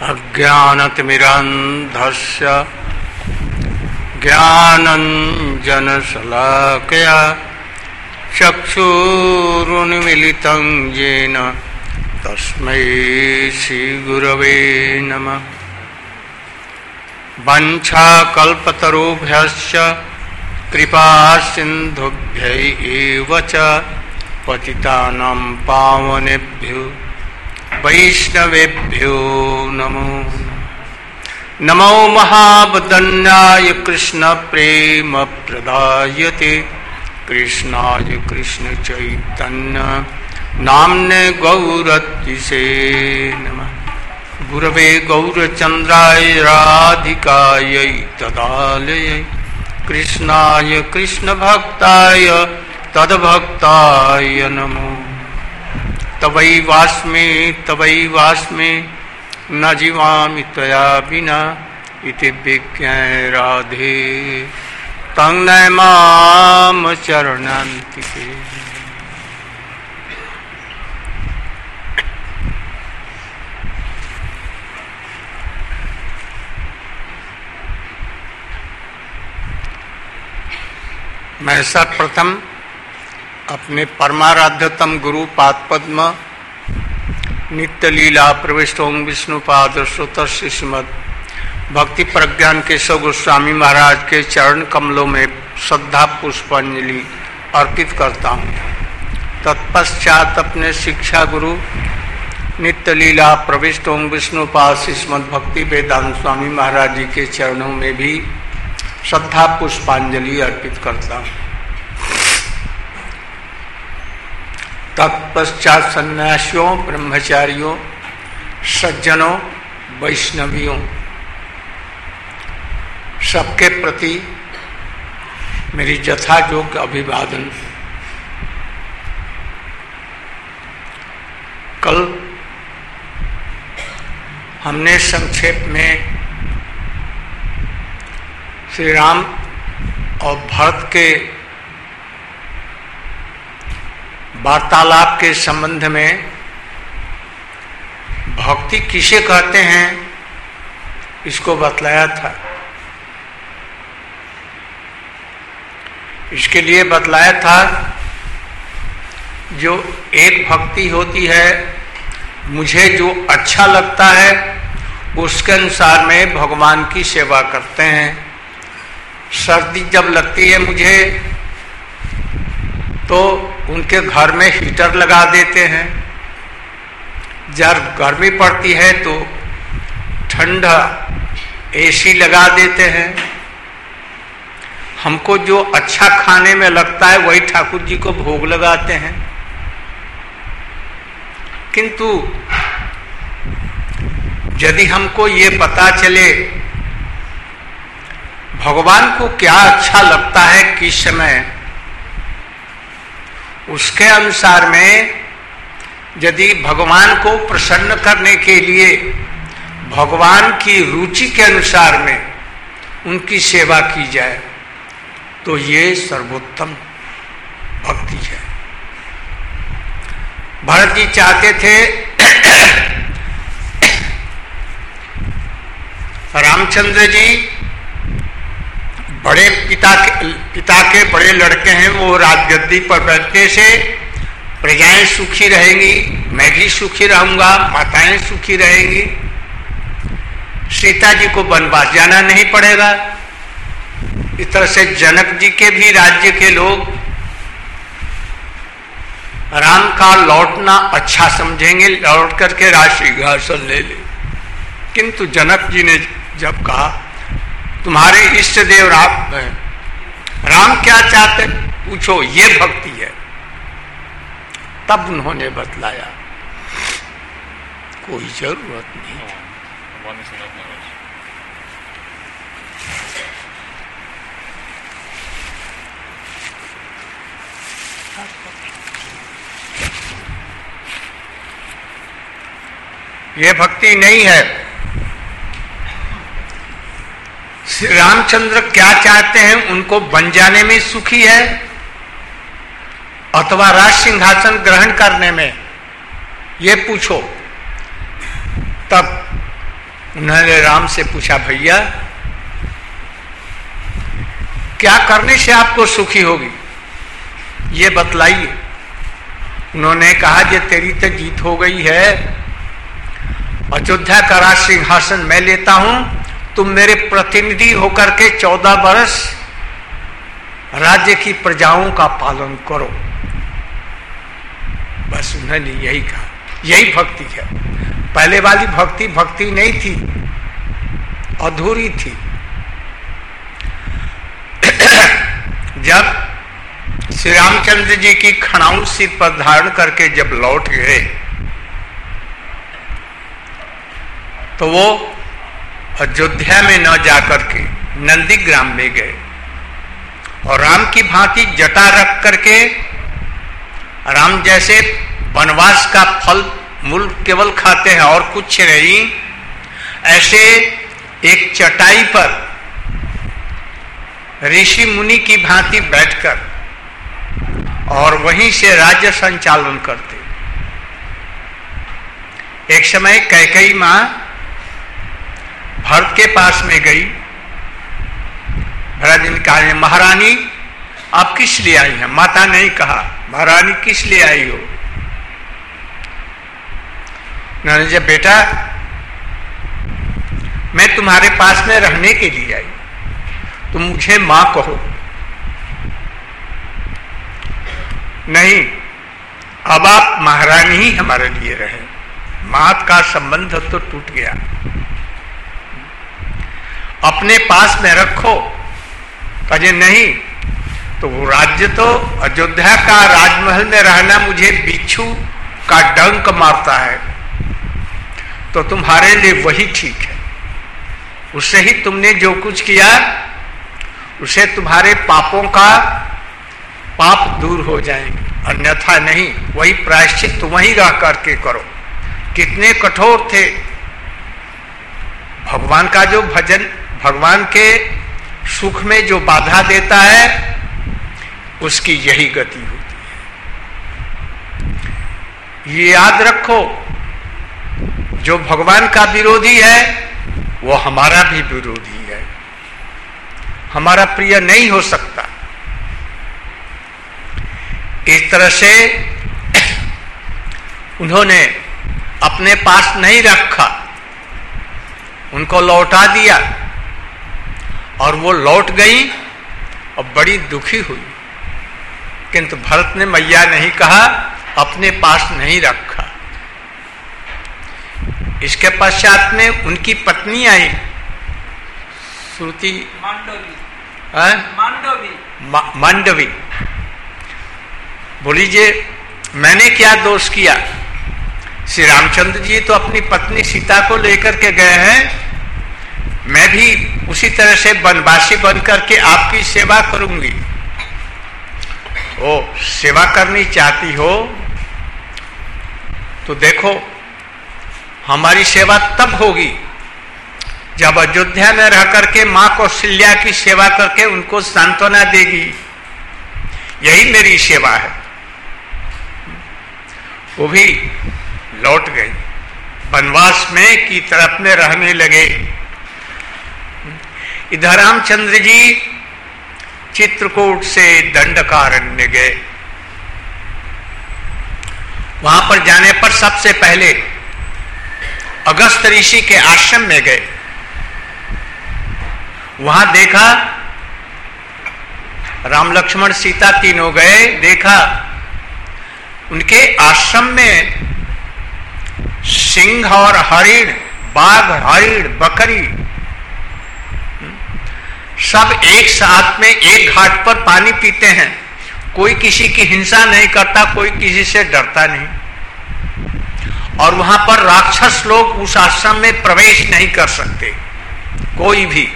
अज्ञानतिमिरान्धस्य ज्ञानञ्जनशलाकया चक्षुरुन्मीलितं येन तस्मै श्रीगुरवे नमः। वाञ्छाकल्पतरुभ्यश्च कृपासिन्धुभ्यैव च पतितानां पावनेभ्यो वैष्णवेभ्यो नमो नमो महावदन्याय कृष्ण प्रेम प्रदायते कृष्णाय कृष्ण चैतन्य नाम्ने गौरतिसे नमः। गुरवे गौरचन्द्राय राधिकायै तदालयै कृष्णाय कृष्ण भक्ताय तद्भक्ताय नमो। तवैवास्मि न जीवामि त्वया विना इति विज्ञाय राधे तं नमाम चरणान्तिके। मैं सर्वप्रथम अपने परमाराध्यतम गुरु पादपद्म नित्य लीला प्रविष्ट ओम विष्णुपाद श्रोतर श्रीमद भक्ति प्रज्ञान केशव गोस्वामी महाराज के चरण कमलों में श्रद्धा पुष्पांजलि अर्पित करता हूँ। तत्पश्चात अपने शिक्षा गुरु नित्य लीला प्रविष्ट ओम विष्णुपाद श्रीमद भक्ति वेदांत स्वामी महाराज जी के चरणों में भी श्रद्धा पुष्पांजलि अर्पित करता हूँ। तत्पश्चात सन्यासियों, ब्रह्मचारियों, सज्जनों, वैष्णवियों सबके प्रति मेरी यथायोग्य अभिवादन। कल हमने संक्षेप में श्री राम और भरत के वार्तालाप के संबंध में भक्ति किसे कहते हैं इसको बतलाया था। इसके लिए बतलाया था जो एक भक्ति होती है, मुझे जो अच्छा लगता है उसके अनुसार में भगवान की सेवा करते हैं। सर्दी जब लगती है मुझे तो उनके घर में हीटर लगा देते हैं, जब गर्मी पड़ती है तो ठंडा एसी लगा देते हैं। हमको जो अच्छा खाने में लगता है वही ठाकुर जी को भोग लगाते हैं। किंतु यदि हमको ये पता चले भगवान को क्या अच्छा लगता है किस समय, उसके अनुसार में यदि भगवान को प्रसन्न करने के लिए भगवान की रुचि के अनुसार में उनकी सेवा की जाए तो ये सर्वोत्तम भक्ति है। भरत जी चाहते थे रामचंद्र जी बड़े पिता के बड़े लड़के हैं, वो राजगद्दी पर बैठने से प्रजाएं सुखी रहेंगी, मैं भी सुखी रहूंगा, माताएं सुखी रहेंगी, सीता जी को वनवास जाना नहीं पड़ेगा। इस तरह से जनक जी के भी राज्य के लोग राम का लौटना अच्छा समझेंगे, लौट करके राजसिंहासन ले ले। किंतु जनक जी ने जब कहा तुम्हारे इष्ट देव राम हैं, राम क्या चाहते पूछो, ये भक्ति है, तब उन्होंने बतलाया कोई जरूरत नहीं। ये भक्ति नहीं है। श्री रामचंद्र क्या चाहते हैं, उनको बन जाने में सुखी है अथवा राज सिंहासन ग्रहण करने में, ये पूछो। तब उन्होंने राम से पूछा, भैया क्या करने से आपको सुखी होगी, ये बतलाइए। उन्होंने कहा, जे तेरी तो जीत हो गई है, अयोध्या का राज सिंहासन मैं लेता हूं, तुम मेरे प्रतिनिधि होकर के 14 वर्ष राज्य की प्रजाओं का पालन करो। बस उन्होंने यही कहा। यही भक्ति है। पहले वाली भक्ति भक्ति नहीं थी, अधूरी थी। जब श्री रामचंद्र जी की खड़ाउं सिर पर धारण करके जब लौट गए तो वो अयोध्या में न जाकर के नंदीग्राम में गए और राम की भांति जटा रख करके, राम जैसे वनवास का फल मूल केवल खाते हैं और कुछ नहीं, ऐसे एक चटाई पर ऋषि मुनि की भांति बैठकर और वहीं से राज्य संचालन करते। एक समय कैकेयी मां भरत के पास में गई। भरत जी ने कहा, महारानी आप किस लिए आई हैं? माता नहीं कहा, महारानी किस लिए आई हो? उन्होंने कहा, बेटा मैं तुम्हारे पास में रहने के लिए आई, तुम मुझे मां कहो। नहीं, अब आप महारानी ही हमारे लिए रहे, मात का संबंध तो टूट गया, अपने पास में रखो। कहे नहीं, तो वो राज्य तो अयोध्या का राजमहल में रहना मुझे बिच्छू का डंक मारता है, तो तुम्हारे लिए वही ठीक है। उससे ही तुमने जो कुछ किया उसे तुम्हारे पापों का पाप दूर हो जाएंगे, अन्यथा नहीं। वही प्रायश्चित तुम ही रह करके करो। कितने कठोर थे। भगवान का जो भजन, भगवान के सुख में जो बाधा देता है उसकी यही गति होती है। ये याद रखो, जो भगवान का विरोधी है वो हमारा भी विरोधी है, हमारा प्रिय नहीं हो सकता। इस तरह से उन्होंने अपने पास नहीं रखा, उनको लौटा दिया और वो लौट गई और बड़ी दुखी हुई। किंतु भरत ने मैया नहीं कहा, अपने पास नहीं रखा। इसके पश्चात में उनकी पत्नी आई, श्रुति मांडवी। बोली, जे मैंने क्या दोष किया? श्री रामचंद्र जी तो अपनी पत्नी सीता को लेकर के गए हैं, मैं भी उसी तरह से वनवासी बन करके आपकी सेवा करूंगी। ओ, सेवा करनी चाहती हो तो देखो, हमारी सेवा तब होगी जब अयोध्या में रह करके मां कौशल्या की सेवा करके उनको सांत्वना देगी। यही मेरी सेवा है। वो भी लौट गई, वनवास में की तरफ में रहने लगे। इधर रामचंद्र जी चित्रकूट से दंडकारण्य गए। वहां पर जाने पर सबसे पहले अगस्त ऋषि के आश्रम में गए। वहां देखा राम लक्ष्मण सीता तीनों गए, देखा उनके आश्रम में सिंह और हरिण, बाघ, हरिण, बकरी सब एक साथ में एक घाट पर पानी पीते हैं। कोई किसी की हिंसा नहीं करता, कोई किसी से डरता नहीं। और वहां पर राक्षस लोग उस आश्रम में प्रवेश नहीं कर सकते, कोई भी।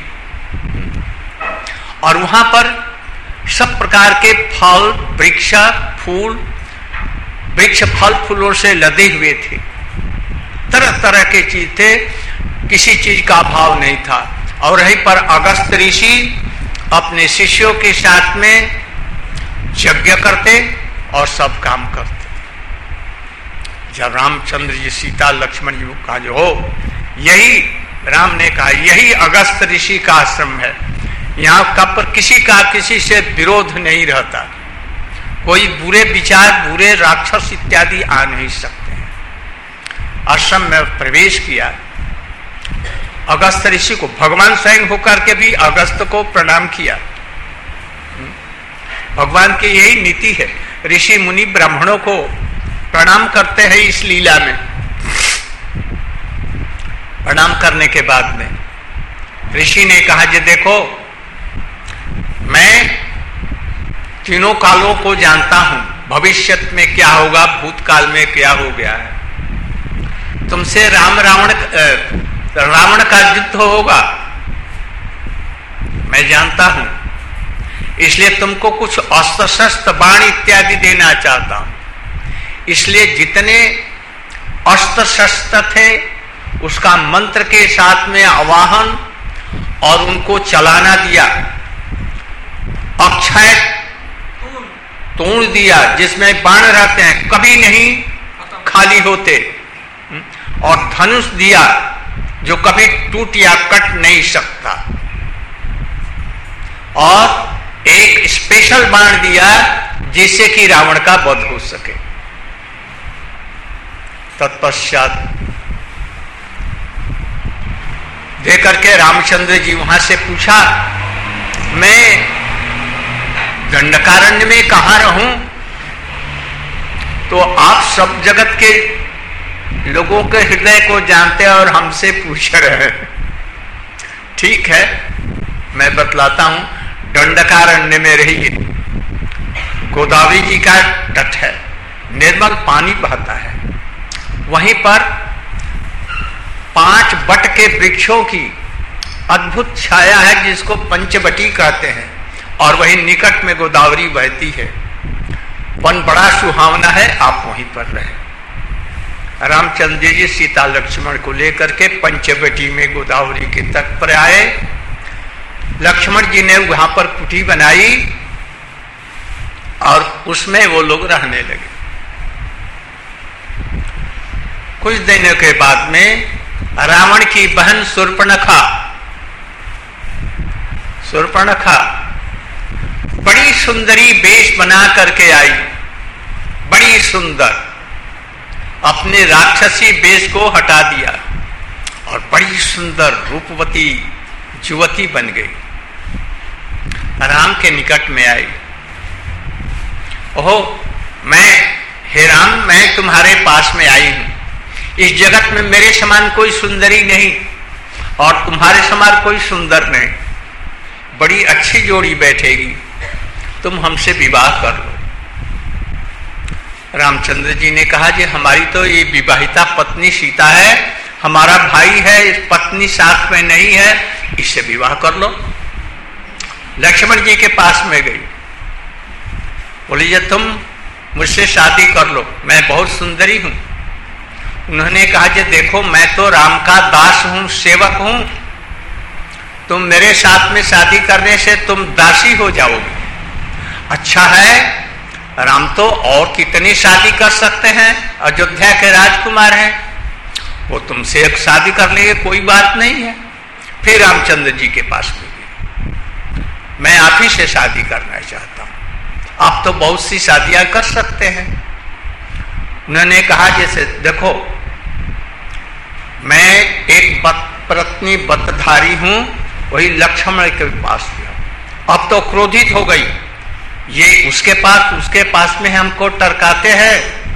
और वहां पर सब प्रकार के फल, वृक्ष, फूल, वृक्ष फल फूलों से लदे हुए थे। तरह तरह के चीज थे, किसी चीज का अभाव नहीं था। और वहीं पर अगस्त ऋषि अपने शिष्यों के साथ में यज्ञ करते और सब काम करते। जब रामचंद्र जी सीता लक्ष्मण जी का जो हो, यही राम ने कहा यही अगस्त ऋषि का आश्रम है, यहाँ कब किसी का किसी से विरोध नहीं रहता, कोई बुरे विचार, बुरे राक्षस इत्यादि आ नहीं सकते हैं। आश्रम में प्रवेश किया, अगस्त ऋषि को, भगवान स्वयं होकर के भी अगस्त को प्रणाम किया। भगवान की यही नीति है, ऋषि मुनि ब्राह्मणों को प्रणाम करते हैं। इस लीला में प्रणाम करने के बाद में ऋषि ने कहा कि देखो, मैं तीनों कालों को जानता हूं, भविष्यत में क्या होगा, भूतकाल में क्या हो गया है। तुमसे रावण का युद्ध होगा, मैं जानता हूं, इसलिए तुमको कुछ अस्त्र शस्त्र बाण इत्यादि देना चाहता हूं। इसलिए जितने अस्त्र शस्त्र थे उसका मंत्र के साथ में आवाहन और उनको चलाना दिया। अक्षय तूण दिया जिसमें बाण रहते हैं, कभी नहीं खाली होते, और धनुष दिया जो कभी टूट या कट नहीं सकता, और एक स्पेशल बाण दिया जिससे कि रावण का वध हो सके। तत्पश्चात देकर के रामचंद्र जी वहां से पूछा, मैं दंडकारण्य में कहां रहूं? तो आप सब जगत के लोगों के हृदय को जानते हैं और हमसे पूछ रहे हैं। ठीक है, मैं बतलाता हूं, दंडकारण्य में रहिए। गोदावरी जी का तट है, निर्मल पानी बहता है, वहीं पर 5 बट के वृक्षों की अद्भुत छाया है जिसको पंचवटी कहते हैं, और वही निकट में गोदावरी बहती है। वन बड़ा सुहावना है, आप वहीं पर रहे। रामचंद्र जी सीता लक्ष्मण को लेकर के पंचवटी में गोदावरी के तट पर आए। लक्ष्मण जी ने वहां पर कुटी बनाई और उसमें वो लोग रहने लगे। कुछ दिनों के बाद में रावण की बहन शूर्पणखा बड़ी सुंदरी वेश बना करके आई, बड़ी सुंदर, अपने राक्षसी वेश को हटा दिया और बड़ी सुंदर रूपवती युवती बन गई। राम के निकट में आई, ओहो हे राम, मैं तुम्हारे पास में आई हूं। इस जगत में मेरे समान कोई सुंदरी नहीं और तुम्हारे समान कोई सुंदर नहीं, बड़ी अच्छी जोड़ी बैठेगी, तुम हमसे विवाह कर लो। रामचंद्र जी ने कहा कि हमारी तो ये विवाहिता पत्नी सीता है, हमारा भाई है, इस पत्नी साथ में नहीं है, इससे विवाह कर लो। लक्ष्मण जी के पास में गई, बोली जब तुम मुझसे शादी कर लो, मैं बहुत सुंदरी हूं। उन्होंने कहा कि देखो, मैं तो राम का दास हूं, सेवक हूं, तुम मेरे साथ में शादी करने से तुम दासी हो जाओगे। अच्छा है, राम तो और कितनी शादी कर सकते हैं, अयोध्या के राजकुमार हैं, वो तुमसे एक शादी कर लेंगे, कोई बात नहीं है। फिर रामचंद्र जी के पास में गई, मैं आप ही से शादी करना चाहता हूं, आप तो बहुत सी शादियां कर सकते हैं। उन्होंने कहा जैसे देखो, मैं एक पत्नी व्रतधारी हूं, वही लक्ष्मण के पास गया। अब तो क्रोधित हो गई, ये उसके पास में हमको टरकाते हैं,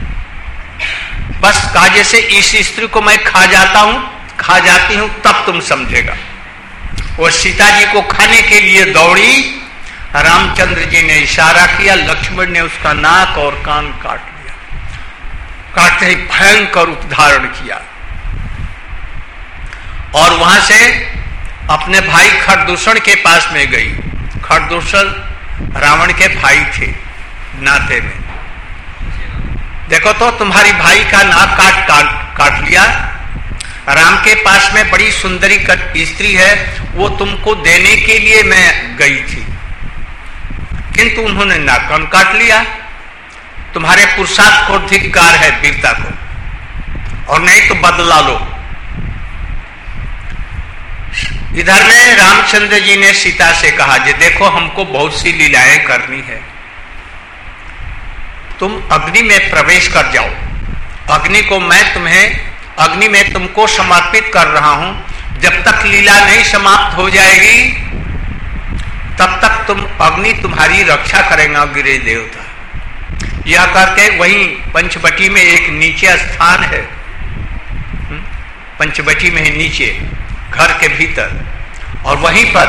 बस काजे से इस स्त्री को मैं खा जाती हूं, तब तुम समझेगा। वो सीता जी को खाने के लिए दौड़ी, रामचंद्र जी ने इशारा किया, लक्ष्मण ने उसका नाक और कान काट लिया, काटते ही भयंकर रूप धारण किया और वहां से अपने भाई खरदूषण के पास में गई। खरदूषण रावण के भाई थे नाते में। देखो तो तुम्हारी भाई का नाक काट लिया, राम के पास में बड़ी सुंदरी स्त्री है, वो तुमको देने के लिए मैं गई थी, किंतु उन्होंने नाक काट लिया। तुम्हारे पुरुषार्थ को धिक्कार है, वीरता को, और नहीं तो बदला लो। इधर में रामचंद्र जी ने सीता से कहा कि देखो हमको बहुत सी लीलाएं करनी है, तुम अग्नि में प्रवेश कर जाओ, अग्नि में तुमको समर्पित कर रहा हूं, जब तक लीला नहीं समाप्त हो जाएगी तब तक अग्नि तुम्हारी रक्षा करेगा गिरि देवता। यह करके वहीं पंचवटी में एक नीचे स्थान है, पंचवटी में नीचे घर के भीतर, और वहीं पर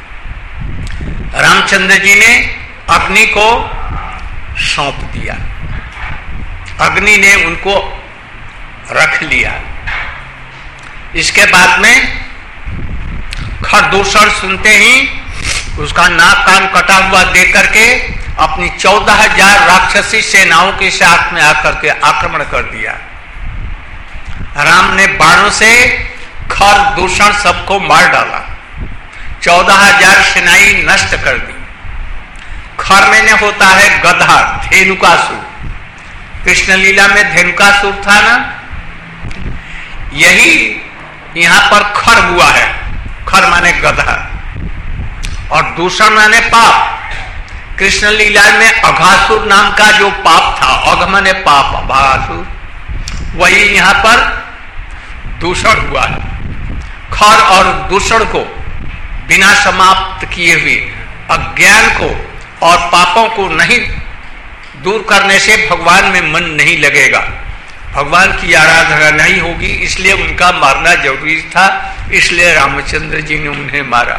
रामचंद्र जी ने अग्नि को सौंप दिया, अग्नि ने उनको रख लिया। इसके बाद में खरदूषण सुनते ही उसका नाक कान कटा हुआ देख करके अपनी 14,000 राक्षसी सेनाओं के साथ में आकर के आक्रमण कर दिया। राम ने बाणों से खरदूषण सबको मार डाला, 14,000 सेनाएं नष्ट कर दी। खर में होता है गधा, धेनुकासुर, कृष्ण लीला में धेनुकासुर था ना, यही यहां पर खर हुआ है। खर माने गधा और दूषण माने पाप। कृष्ण लीला में अघासुर नाम का जो पाप था, अघ माने पाप, अघासुर, वही यहां पर दूषण हुआ है। खर और दूषण को बिना समाप्त किए हुए अज्ञान को और पापों को नहीं दूर करने से भगवान में मन नहीं लगेगा, भगवान की आराधना नहीं होगी, इसलिए उनका मारना जरूरी था, इसलिए रामचंद्र जी ने उन्हें मारा।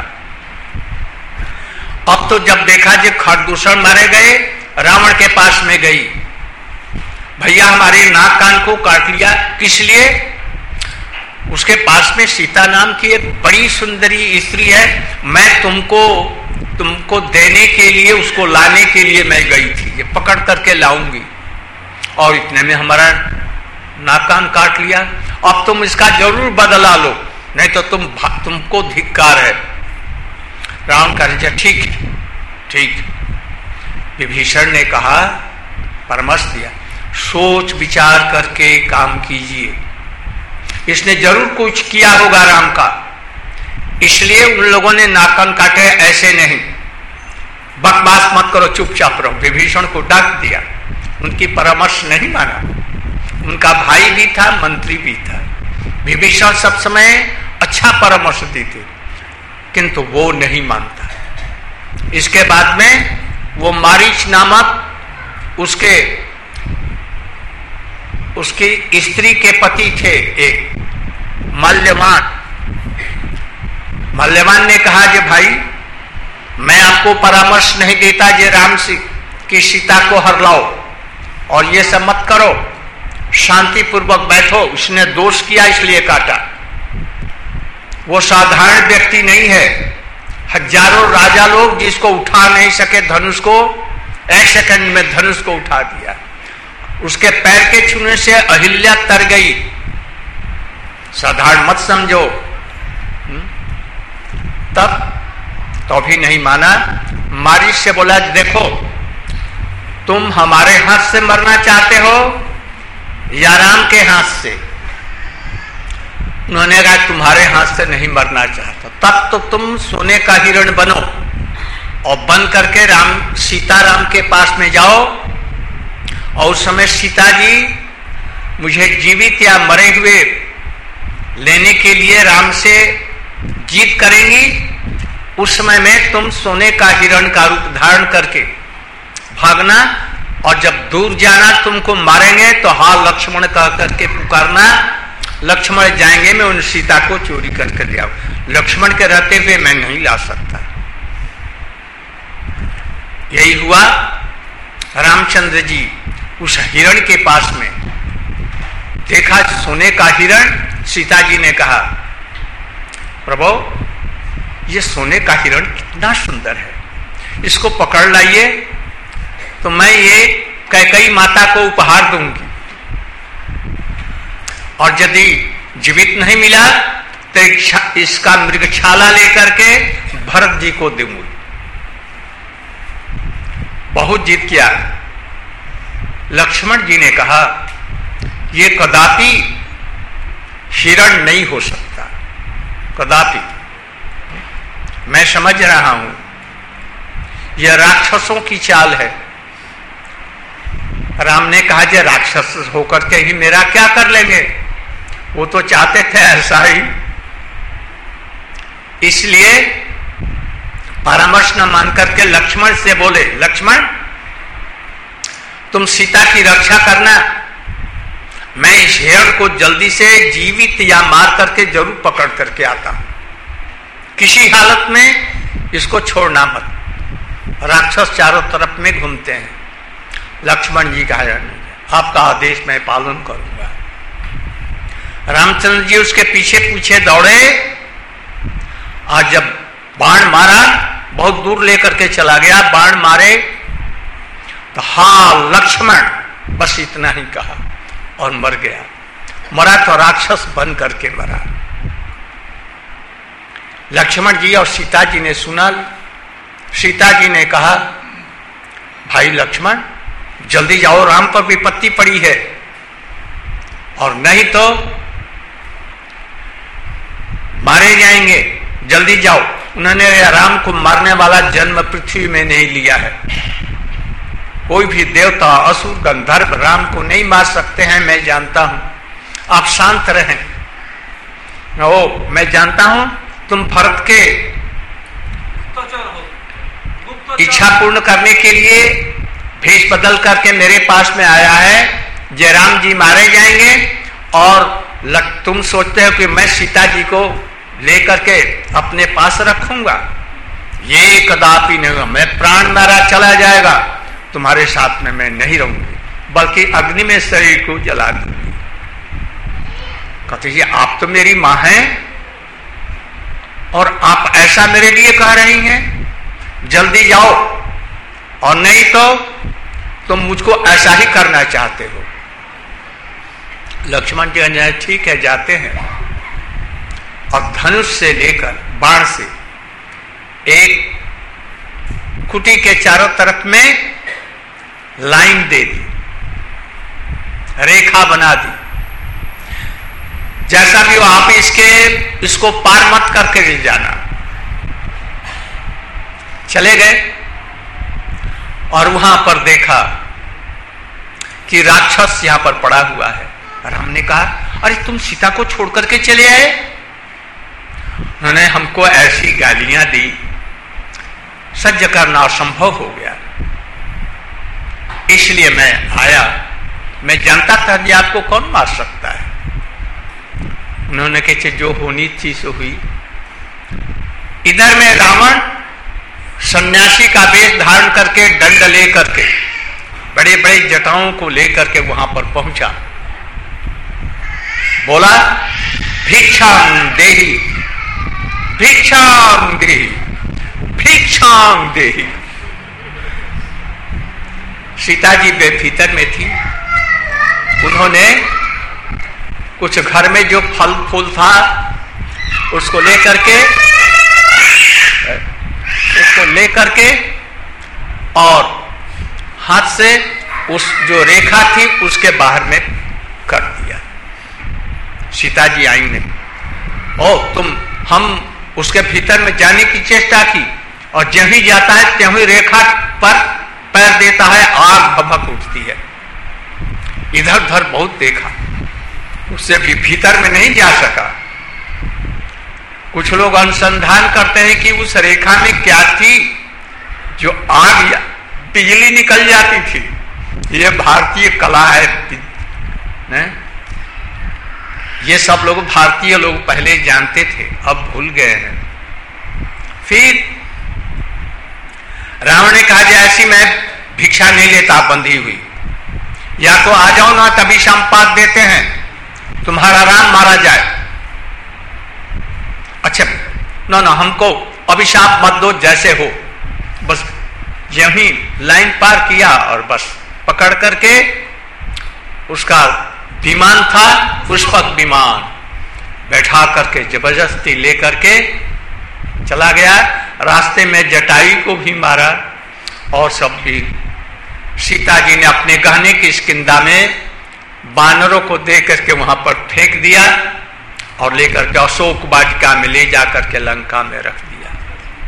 अब तो जब देखा कि खरदूषण मारे गए, रावण के पास में गई, भैया हमारे नाक कान को काट लिया, किस लिए? उसके पास में सीता नाम की एक बड़ी सुंदरी स्त्री है, मैं तुमको देने के लिए, उसको लाने के लिए मैं गई थी, ये पकड़ करके लाऊंगी, और इतने में हमारा नाक कान काट लिया। अब तुम इसका जरूर बदला लो, नहीं तो तुमको धिक्कार है। रावण कहा ठीक ठीक। विभीषण ने कहा, परामर्श दिया, सोच विचार करके काम कीजिए, इसने जरूर कुछ किया होगा राम का, इसलिए उन लोगों ने नाक कान काटे, ऐसे नहीं, बकवास मत करो, चुपचाप रहो। विभीषण को डांट दिया, उनकी परामर्श नहीं माना। उनका भाई भी था, मंत्री भी था। विभीषण सब समय अच्छा परामर्श देते, किंतु वो नहीं मानता। इसके बाद में वो मारीच नामक उसकी स्त्री के पति थे एक मल्यवान। मल्यवान ने कहा कि भाई मैं आपको परामर्श नहीं देता, जे राम की सीता को हर लाओ और ये सब मत करो, शांतिपूर्वक बैठो। उसने दोष किया इसलिए काटा। वो साधारण व्यक्ति नहीं है, हजारों राजा लोग जिसको उठा नहीं सके धनुष को, एक सेकंड में धनुष को उठा दिया। उसके पैर के छूने से अहिल्या तर गई, साधारण मत समझो। तब तो भी नहीं माना। मारीच से बोला, देखो तुम हमारे हाथ से मरना चाहते हो या राम के हाथ से? उन्होंने कहा तुम्हारे हाथ से नहीं मरना चाहता। तब तो तुम सोने का हिरण बनो और बन करके सीताराम के पास में जाओ, और उस समय सीता जी मुझे जीवित या मरे हुए लेने के लिए राम से जीत करेंगी। उस समय में तुम सोने का हिरण का रूप धारण करके भागना, और जब दूर जाना तुमको मारेंगे तो हाँ लक्ष्मण कह करके पुकारना, लक्ष्मण जाएंगे, मैं उन सीता को चोरी करके ले आऊं। लक्ष्मण के रहते हुए मैं नहीं ला सकता। यही हुआ। रामचंद्र जी उस हिरण के पास में देखा सोने का हिरण। सीता जी ने कहा, प्रभु ये सोने का हिरण कितना सुंदर है, इसको पकड़ लाइए तो मैं ये कैकेयी माता को उपहार दूंगी, और यदि जीवित नहीं मिला तो इसका मृगछाला लेकर के भरत जी को दूंगी। बहुत जिद किया। लक्ष्मण जी ने कहा, ये कदापि हिरण नहीं हो सकता, कदापि। मैं समझ रहा हूं यह राक्षसों की चाल है। राम ने कहा जे राक्षस होकर के ही मेरा क्या कर लेंगे, वो तो चाहते थे ऐसा ही। इसलिए परामर्श न मान करके लक्ष्मण से बोले, लक्ष्मण तुम सीता की रक्षा करना, मैं इस हिरण को जल्दी से जीवित या मार करके जरूर पकड़ करके आता हूं, किसी हालत में इसको छोड़ना मत। राक्षस चारों तरफ में घूमते हैं। लक्ष्मण जी कहा आपका आदेश मैं पालन करूंगा। रामचंद्र जी उसके पीछे पीछे दौड़े और जब बाण मारा, बहुत दूर लेकर के चला गया, बाण मारे तो हा लक्ष्मण, बस इतना ही कहा और मर गया। मरा तो राक्षस बन करके मरा। लक्ष्मण जी और सीता जी ने सुना। सीता जी ने कहा भाई लक्ष्मण जल्दी जाओ, राम पर विपत्ति पड़ी है और नहीं तो मारे जाएंगे, जल्दी जाओ। उन्होंने राम को मारने वाला जन्म पृथ्वी में नहीं लिया है। कोई भी देवता, असुर, गंधर्व राम को नहीं मार सकते हैं, मैं जानता हूं। आप शांत रहें। ओ मैं जानता हूं तुम भरत के इच्छा पूर्ण करने के लिए भेष बदल करके मेरे पास में आया है। जयराम जी मारे जाएंगे और तुम सोचते हो कि मैं सीता जी को लेकर के अपने पास रखूंगा। ये कदापि नहीं, मैं प्राण मारा चला जाएगा, तुम्हारे साथ में मैं नहीं रहूंगी, बल्कि अग्नि में शरीर को जला दूंगी। कहते जी आप तो मेरी मां हैं और आप ऐसा मेरे लिए कह रही हैं, जल्दी जाओ और नहीं तो तुम मुझको ऐसा ही करना चाहते हो। लक्ष्मण जी ने ठीक है जाते हैं और धनुष से लेकर बाण से एक कुटी के चारों तरफ में लाइन दे दी, रेखा बना दी। जैसा भी हो आप इसको पार मत करके ले जाना। चले गए और वहां पर देखा कि राक्षस यहां पर पड़ा हुआ है। राम ने कहा अरे तुम सीता को छोड़ करके चले आए। उन्होंने हमको ऐसी गालियां दी, सह्य करना असंभव हो गया, इसलिए मैं आया। मैं जानता था कि आपको कौन मार सकता है। उन्होंने कहा जो होनी थी सो हुई। इधर में रावण सन्यासी का वेश धारण करके दंड लेकर के बड़े बड़े जटाओं को लेकर के वहां पर पहुंचा। बोला भिक्षां देहि, भिक्षां देहि, भिक्षां देहि। सीता जी बेफिक्र में थी। उन्होंने कुछ घर में जो फल फूल था उसको लेकर के और हाथ से उस जो रेखा थी उसके बाहर में कर दिया। सीता जी आई ने हम उसके भीतर में जाने की चेष्टा की और जब ही जाता है त्यों ही रेखा पर पैर देता है, आग भभक उठती है। इधर उधर बहुत देखा, उससे भी भीतर में नहीं जा सका। कुछ लोग अनुसंधान करते हैं कि उस रेखा में क्या थी जो आग या बिजली निकल जाती थी। ये भारतीय कला है ने? ये सब लोग भारतीय लोग पहले जानते थे, अब भूल गए हैं। फिर रावण ने कहा ऐसी मैं भिक्षा नहीं लेता बंधी हुई, या तो आ जाओ ना तभी संपात देते हैं, तुम्हारा राम मारा जाए। अच्छा ना हमको अभिशाप मत दो, जैसे हो। बस यही लाइन पार किया और बस पकड़ करके उसका विमान था, पुष्पक विमान, बैठा करके जबरदस्ती लेकर के चला गया। रास्ते में जटायु को भी मारा और सब भी। सीता जी ने अपने गहने की स्किंदा में बानरों को दे करके वहां पर फेंक दिया और लेकर के अशोक वाटिका में ले जाकर के लंका में रख दिया।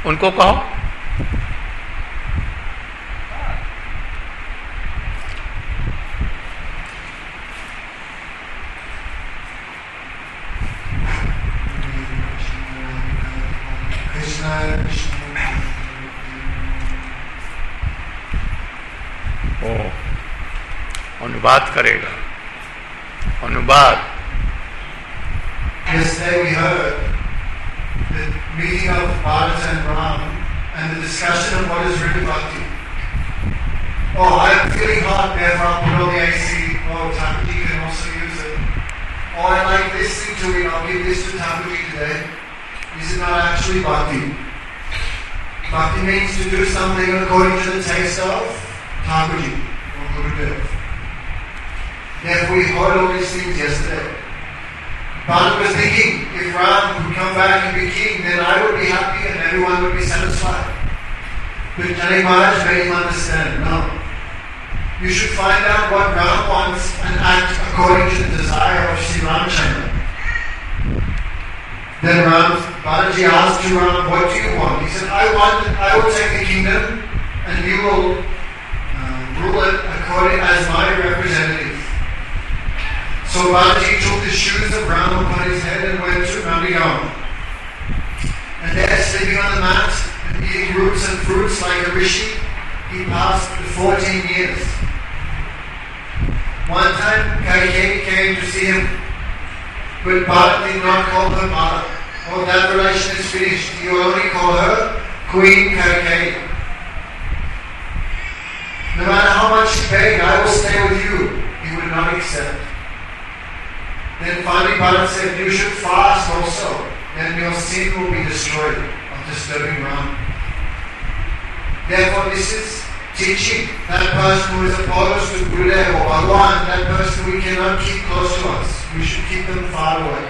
उनको कहो। ओ अनुवाद करेगा। अनुवाद। Yesterday we heard the meeting of Bharata and Ram and the discussion of what is really bhakti. Oh, I'm feeling hot, therefore I'll put on the AC. Oh, Thakurji can also use it. Oh, I like this thing to it, I'll give this to Thakurji today. This is not actually bhakti. Bhakti means to do something according to the taste of Thakurji or Gurudev. Therefore we heard all these things yesterday. Bharata was thinking, if Ram would come back and be king, then I would be happy and everyone would be satisfied. But Janak Maharaj made him understand, no. You should find out what Ram wants and act according to the desire of Sri Ramchandra. Then Balaji asked to Ram, what do you want? He said, I will take the kingdom and you will rule it according as my representative. So Balaji took the shoes of Ram upon his head and went to Nandigaon. And there, sleeping on the mat and eating roots and fruits like a rishi, he passed the 14 years. One time, Kaikeyi came to see him, but Bharata did not call her mother. Oh, that relation is finished. You only call her Queen Kaikeyi. No matter how much she begged, I will stay with you. He would not accept. Then finally Bharata said, you should fast also, then your sin will be destroyed of disturbing Ram. Therefore this is teaching. That person who is opposed to Gurudev or Bhagwan, that person we cannot keep close to us. We should keep them far away.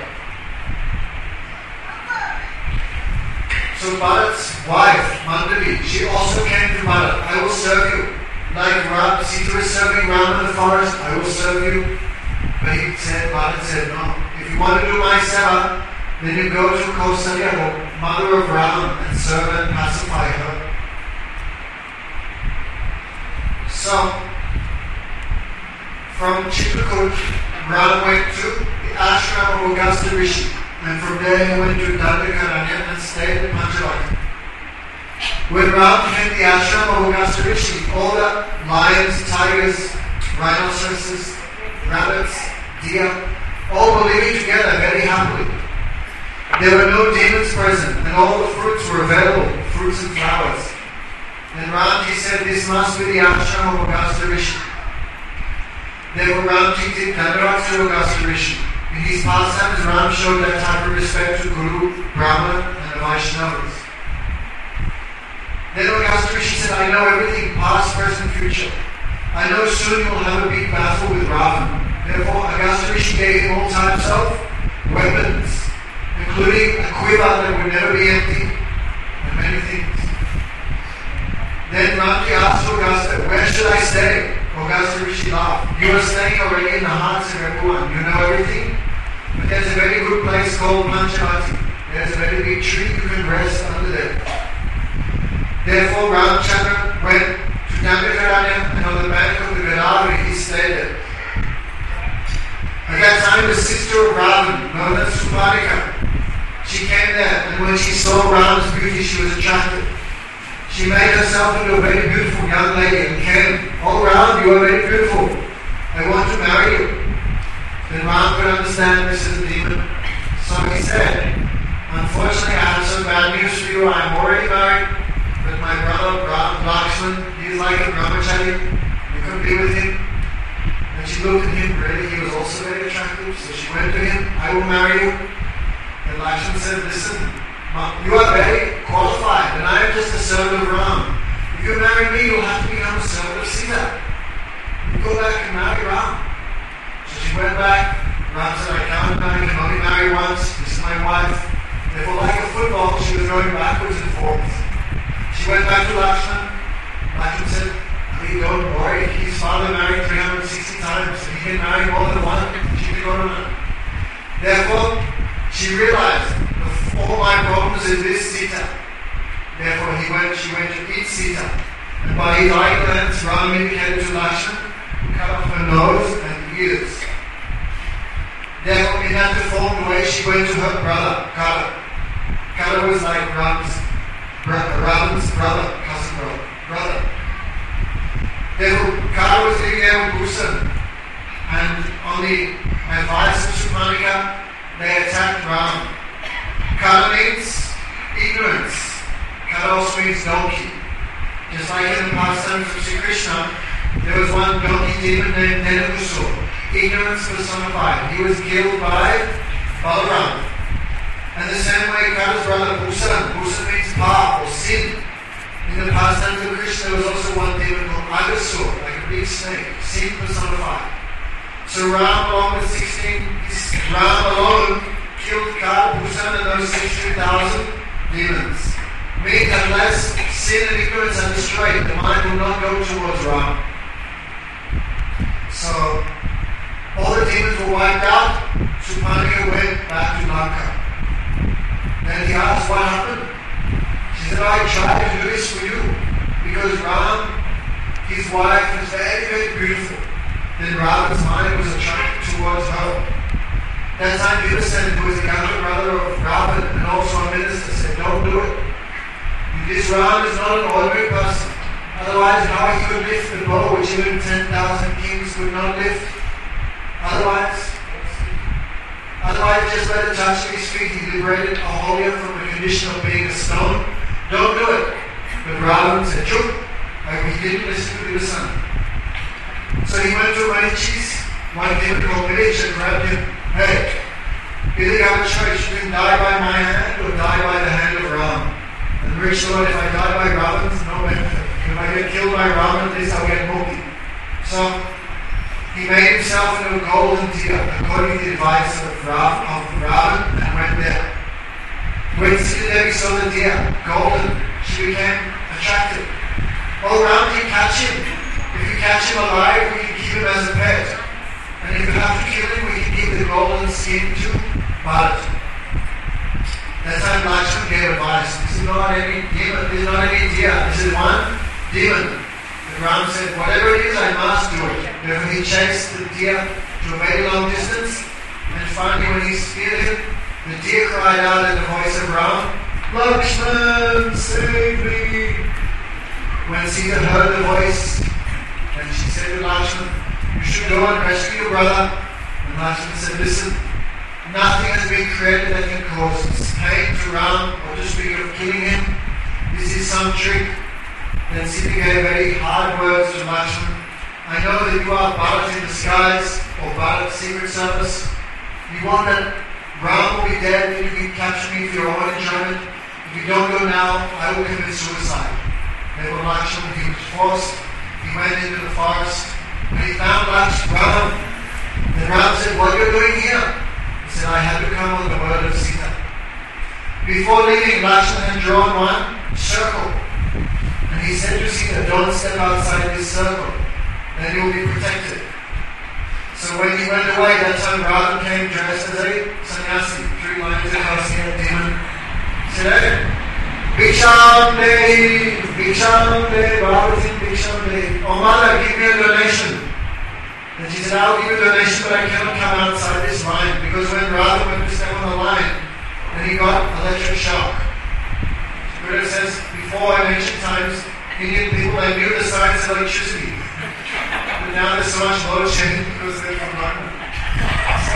So Bharata's wife, Mandali, she also came to Bharata. I will serve you. Like Sita is serving Ram in the forest, I will serve you. But Bharata said, no. If you want to do my seva, then you go to Kausalya, the mother of Ram, and serve and pacify her. So, from Chitrakoot, Ram went to the ashram of Augusta Rishi, and from there he went to Dandakaranya and stayed in Panchavati. When Ram came to the ashram of Augusta Rishi, all the lions, tigers, rhinoceroses, rabbits, deer, all were living together very happily. There were no demons present, and all the fruits were available, fruits and flowers. Then Ramji said, this must be the ashram of Augusta Rishi. Therefore Ramji did Dandavat to Augusta Rishi. In his pastimes, Ram showed that type of respect to Guru, Brahman, and the Vaishnavas. Then Augusta Rishi said, I know everything, past, present, future. I know soon you will have a big battle with Ravan. Therefore, Augusta Rishi gave him all types of weapons, including a quiver that would never be empty, and many things. Then Ramji asked Augusta, where should I stay? Augusta Rishi laughed. You are staying already in the hearts of everyone. You know everything. But there's a very good place called Panchavati. There's a very big tree you can rest under there. Therefore, Ramchandra went to Dandakaranya, and on the bank of the Godavari he stayed there. At that time, the sister of Ravan, known as Suparika, she came there, and when she saw Ram's beauty, she was attracted. She made herself into a very beautiful young lady and came, oh Ram, you are very beautiful. I want to marry you. Then Ram could understand this is a demon. So he said, unfortunately, I have some bad news for you. I'm already married, but my brother Lakshman, he's like a brahmachari. You could be with him. And she looked at him, really, he was also very attractive. So she went to him, I will marry you. And Lakshman said, listen, you are very qualified, and I am just a servant of Ram. If you marry me, you'll have to become a servant of Sita. You go back and marry Ram. So she went back. Ram said, I can't marry, I can only marry once. This is my wife. Therefore, like a football, she was going backwards and forwards. She went back to Lakshman. Lakshman said, don't worry, his father married 360 times, and he can marry more than one. She can go to one. Therefore, she realized, all my problems is this Sita. Therefore, she went to eat Sita. And by his eye glance, Ram indicated to Lakshman, cut off her nose and ears. Therefore, in that deformed way, she went to her brother, Kala. Kala was like Ram's brother, cousin brother. Therefore, Kala was living there with Bhusan. And on the advice of Shubhanika, they attacked Ram. Kala means ignorance. Kala also means donkey. Just like in the pastimes of Sri Krishna, there was one donkey demon named Nenabusur, ignorance personified. He was killed by Balaram. And the same way Kala's brother Bhusan means path or sin. In the pastimes of Krishna, there was also one demon called Agasur, like a big snake, sin personified. So Ram alone killed Kala, Bhusan and those 16,000 demons. Meaning unless sin and ignorance are destroyed, the mind will not go towards Ram. So all the demons were wiped out. Shubhanika went back to Lanka. Then he asked what happened. She said, I tried to do this for you because Ram, his wife, was very, very beautiful. Then Ravan's mind was attracted towards her. That time Vivasan, who was the younger brother of Ravan and also a minister, said, don't do it. This Ram is not an ordinary person. Otherwise, how he could lift the bow, which even 10,000 kings could not lift. Otherwise, just by the touch of his feet, he liberated Aholya from the condition of being a stone. Don't do it. But Ravan said, chup, like he didn't listen to the son. So he went to Manichis, one demon called Village, and grabbed him. Hey, either you have a choice, you can die by my hand or die by the hand of Ram. And Rich Lord, if I die by Ravan, no benefit. If I get killed by Ravan, at least I'll get Mukti. So he made himself into a golden deer, according to the advice of Ravan, and went there. When Sita Devi saw the deer, golden, she became attracted. Oh, Ram can catch him. If you catch him alive, we can keep him as a pet. And if you have to kill him, we can give the golden skin to Bharat. That time Lakshman gave advice. This is not any demon, this is not any deer. This is one demon. And Ram said, whatever it is, I must do it. Therefore he chased the deer to a very long distance. And finally when he speared him, the deer cried out in the voice of Ram, Lakshman, save me. When Sita heard the voice, and she said to Lakshman, you should go and rescue your brother. And Lakshman said, listen, nothing has been created that can cause pain to Ram or to speak of killing him. This is some trick. Then Sita gave very hard words to Lakshman. I know that you are Bharat in disguise or Bharat Secret Service. You want that Ram will be dead and you can capture me for your own enjoyment. If you don't go now, I will commit suicide. Therefore Lakshman, he was forced. He went into the forest and he found Ram. Then Ram said, what are you doing here? He said, I had to come on the word of Sita. Before leaving, Lakshman had drawn one circle. And he said to Sita, don't step outside this circle. Then you will be protected. So when he went away, that time Ravan came dressed as a sannyasi. 3 lines across the demon. He said, hey, Bhiksham Dehi, Bhavatin Bhiksham Dehi. Oh mother, give me a donation. And she said, I'll give you a donation, but I cannot come outside this line. Because when Ravan went to step on the line, and he got electric shock. The Buddha says, before ancient times, Indian people, they knew the science of electricity. But now there's so much load shedding because they're from London. So,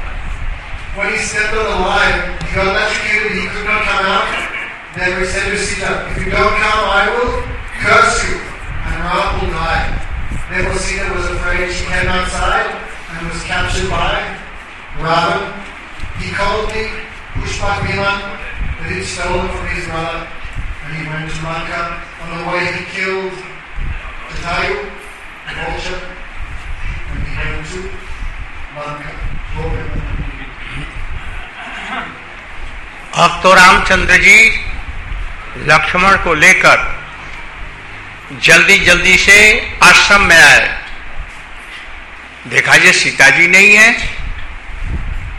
when he stepped on the line, he got electrocuted, he could not come out. Then he said to Sita, if you don't come, I will curse you, and Ram will die. Therefore Sita was afraid. She came outside and was captured by Ravan. He called me Pushpak Bhiman that he'd stolen from his brother, and he went to Lanka. On the way he killed Jatayu, the vulture, and he went to Lanka. अब तो रामचंद्र जी लक्ष्मण को लेकर जल्दी जल्दी से आश्रम में आए। देखा ये सीता जी नहीं है,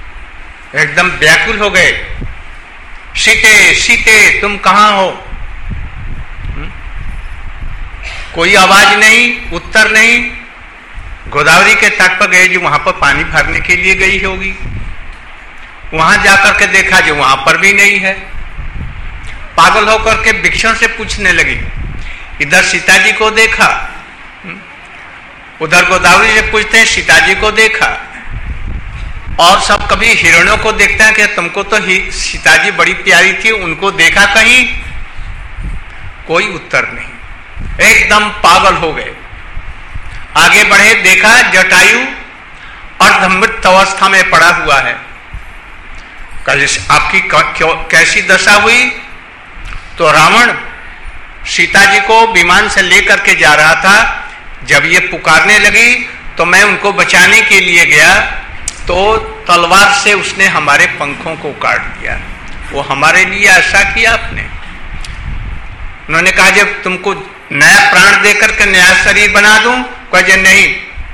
एकदम व्याकुल हो गए। सीते सीते तुम कहां हो? कोई आवाज नहीं, उत्तर नहीं। गोदावरी के तट पर गए, जो वहां पर पानी भरने के लिए गई होगी। वहां जाकर के देखा जो वहां पर भी नहीं है। पागल होकर के भिक्षण से पूछने लगी। इधर सीता जी को देखा, उधर गोदावरी से पूछते हैं सीता जी को देखा। और सब कभी हिरणों को देखते हैं कि तुमको तो सीता जी बड़ी प्यारी थी, उनको देखा कहीं? कोई उत्तर नहीं, एकदम पागल हो गए। आगे बढ़े, देखा जटायु अर्धमृत अवस्था में पड़ा हुआ है। आपकी कैसी दशा हुई? तो रावण सीता जी को विमान से लेकर के जा रहा था। जब ये पुकारने लगी तो मैं उनको बचाने के लिए गया, तो तलवार से उसने हमारे पंखों को काट दिया। वो हमारे लिए ऐसा किया आपने। उन्होंने कहा जब तुमको नया प्राण देकर के नया शरीर बना दूं, कहे नहीं,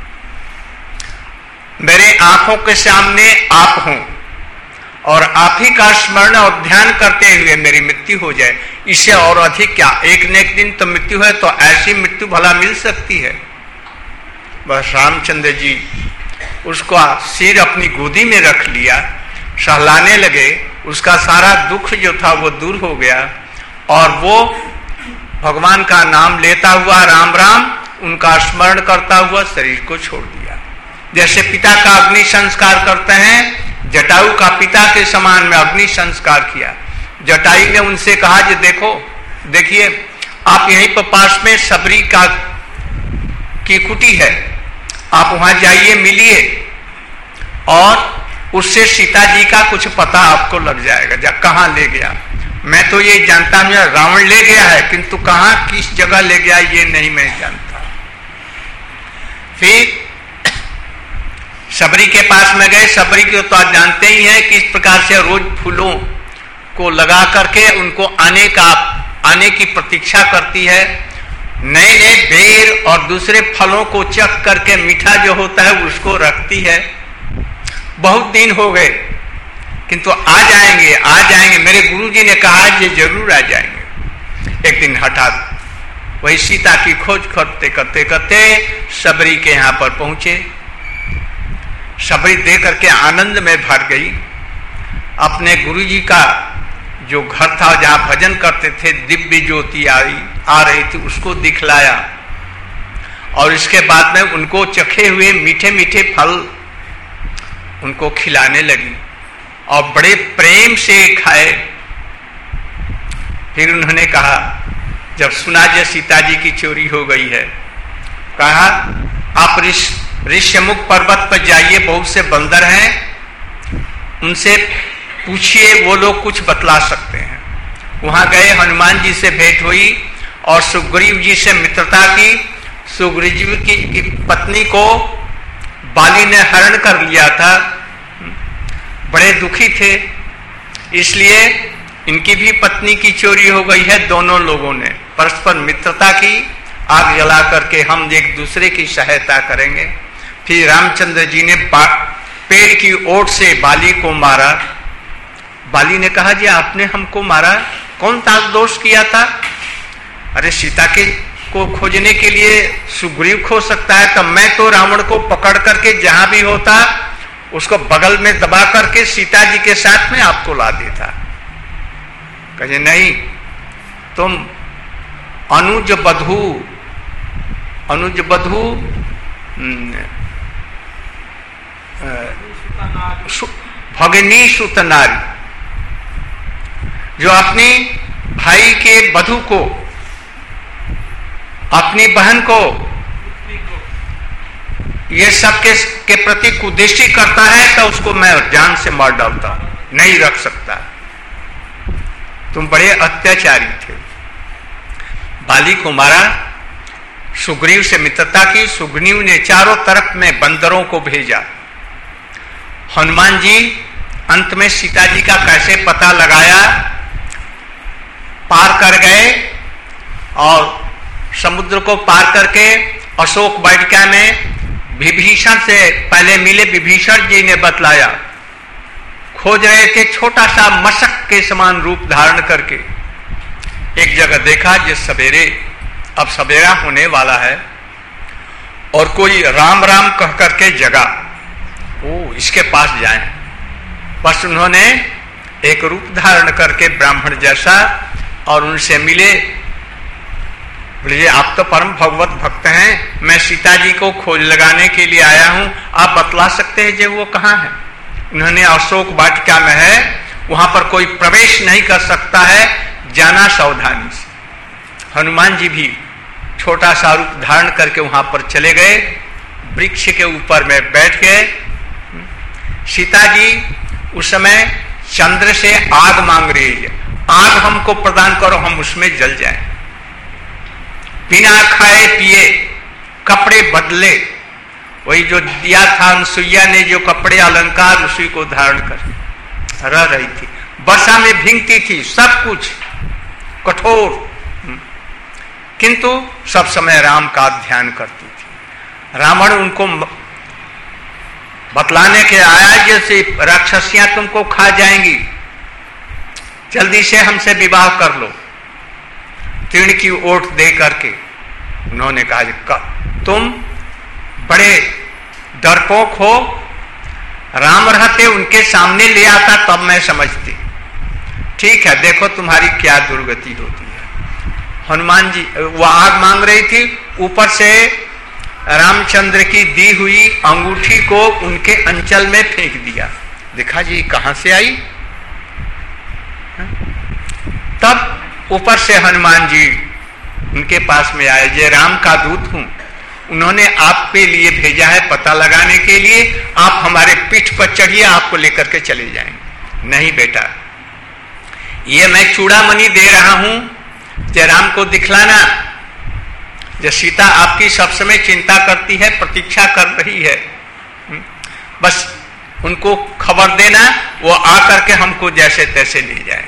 मेरे आंखों के सामने आप हों और आप ही का स्मरण और ध्यान करते हुए मेरी मृत्यु हो जाए, इससे और अधिक क्या? एक न एक दिन तो मृत्यु है, तो ऐसी मृत्यु भला मिल सकती है? बस रामचंद्र जी उसका सिर अपनी गोदी में रख लिया, सहलाने लगे। उसका सारा दुख जो था वो दूर हो गया और वो भगवान का नाम लेता हुआ राम राम उनका स्मरण करता हुआ शरीर को छोड़ दिया। जैसे पिता का अग्नि संस्कार करते हैं, जटायु का पिता के समान में अग्नि संस्कार किया। जटायु ने उनसे कहा कि देखिए आप यहीं पर पास में सबरी की कुटी है, आप वहां जाइए, मिलिए और उससे सीता जी का कुछ पता आपको लग जाएगा। जब कहाँ ले गया, मैं तो ये जानता हूं रावण ले गया है, किंतु कहाँ किस जगह ले गया ये नहीं मैं जानता। फिर सबरी के पास में गए। सबरी को तो आप जानते ही हैं किस प्रकार से रोज फूलों को लगा करके उनको आने की प्रतीक्षा करती है। नए नए बेर और दूसरे फलों को चख करके मीठा जो होता है उसको रखती है। बहुत दिन हो गए किंतु आ जाएंगे, मेरे गुरुजी ने कहा ये जरूर आ जाएंगे। एक दिन हठात वही सीता की खोज करते करते सबरी के यहां पर पहुंचे। सबरी देख करके आनंद में भर गई। अपने गुरुजी का जो घर था जहां भजन करते थे, दिव्य ज्योति आ रही थी, उसको दिखलाया और इसके बाद में उनको चखे हुए मीठे मीठे फल उनको खिलाने लगी और बड़े प्रेम से खाए। फिर उन्होंने कहा, जब सुना जो सीता जी की चोरी हो गई है, कहा आप ऋष्यमुख पर्वत पर जाइए, बहुत से बंदर हैं, उनसे पूछिए, वो लोग कुछ बतला सकते हैं। वहां गए, हनुमान जी से भेंट हुई और सुग्रीव जी से मित्रता की। सुग्रीव की पत्नी को बाली ने हरण कर लिया था, बड़े दुखी थे, इसलिए इनकी भी पत्नी की चोरी हो गई है। दोनों लोगों ने परस्पर मित्रता की, आग जला करके हम एक दूसरे की सहायता करेंगे। फिर रामचंद्र जी ने पेड़ की ओट से बाली को मारा। बाली ने कहा जी आपने हमको मारा, कौन सा दोष किया था? अरे सीता को खोजने के लिए सुग्रीव खो सकता है, तब मैं तो रावण को पकड़ करके जहां भी होता उसको बगल में दबा करके सीता जी के साथ में आपको ला देता। कहे नहीं, तुम अनुज बधू भगनी सुत नारी, जो अपनी भाई के बधू को, अपनी बहन को ये सब के प्रति कुदेशी करता है तो उसको मैं जान से मार डालता हूं, नहीं रख सकता। तुम बड़े अत्याचारी थे। बाली को मारा, सुग्रीव से मित्रता की। सुग्रीव ने चारों तरफ में बंदरों को भेजा। हनुमान जी अंत में सीता जी का कैसे पता लगाया, पार कर गए और समुद्र को पार करके अशोक वाटिका में विभीषण से पहले मिले। विभीषण जी ने बतलाया, खोज रहे थे, छोटा सा मशक के समान रूप धारण करके। एक जगह देखा, जिस सवेरे अब सवेरा होने वाला है और कोई राम राम कह करके जगा, ओ इसके पास जाएं। बस उन्होंने एक रूप धारण करके ब्राह्मण जैसा और उनसे मिले। बोले आप तो परम भगवत भक्त हैं, मैं सीता जी को खोज लगाने के लिए आया हूं, आप बतला सकते हैं जो वो कहाँ है? उन्होंने अशोक वाटिका में है, वहां पर कोई प्रवेश नहीं कर सकता है, जाना सावधानी से। हनुमान जी भी छोटा सा रूप धारण करके वहां पर चले गए, वृक्ष के ऊपर में बैठ गए। सीता जी उस समय चंद्र से आग मांग रही है, आग हमको प्रदान करो, हम उसमें जल जाएं। बिना खाए पिए कपड़े बदले, वही जो दिया था अनसुईया ने जो कपड़े अलंकार, उसी को धारण कर रह रही थी। वर्षा में भींगती थी, सब कुछ कठोर, किंतु सब समय राम का ध्यान करती थी। रावण उनको बतलाने के आया, जैसे राक्षसियां तुमको खा जाएंगी, जल्दी से हमसे विवाह कर लो, तीर्ण की ओट दे करके। उन्होंने कहा तुम बड़े डरपोक हो, राम रहते उनके सामने ले आता तब मैं समझती। ठीक है, देखो तुम्हारी क्या दुर्गति होती है। हनुमान जी वो आग मांग रही थी, ऊपर से रामचंद्र की दी हुई अंगूठी को उनके अंचल में फेंक दिया। देखा जी कहां से आई? तब ऊपर से हनुमान जी उनके पास में आए, जे राम का दूत हूं, उन्होंने आपके लिए भेजा है पता लगाने के लिए, आप हमारे पीठ पर चढ़िए, आपको लेकर के चले जाएंगे। नहीं बेटा, ये मैं चूड़ामणि दे रहा हूं, जे राम को दिखलाना, जो सीता आपकी सब समय चिंता करती है, प्रतीक्षा कर रही है, बस उनको खबर देना, वो आकर के हमको जैसे तैसे ले जाए।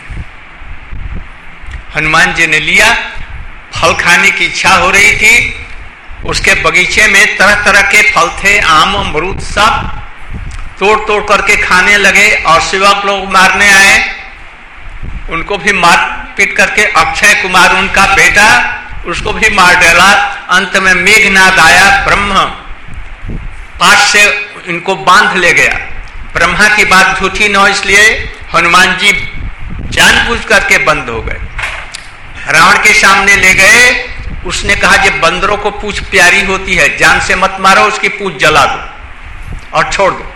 हनुमान जी ने लिया, फल खाने की इच्छा हो रही थी, उसके बगीचे में तरह तरह के फल थे, आम अमरूद सब तोड़ तोड़ करके खाने लगे। और सेवक लोग मारने आए, उनको भी मार पीट करके अक्षय कुमार उनका बेटा, उसको भी मार डाला। अंत में मेघनाद आया, ब्रह्म पास से इनको बांध ले गया। ब्रह्मा की बात झूठी न हो, इसलिए हनुमान जी जानबूझ करके बंद हो गए। रावण के सामने ले गए, उसने कहा कि बंदरों को पूंछ प्यारी होती है, जान से मत मारो, उसकी पूंछ जला दो और छोड़ दो।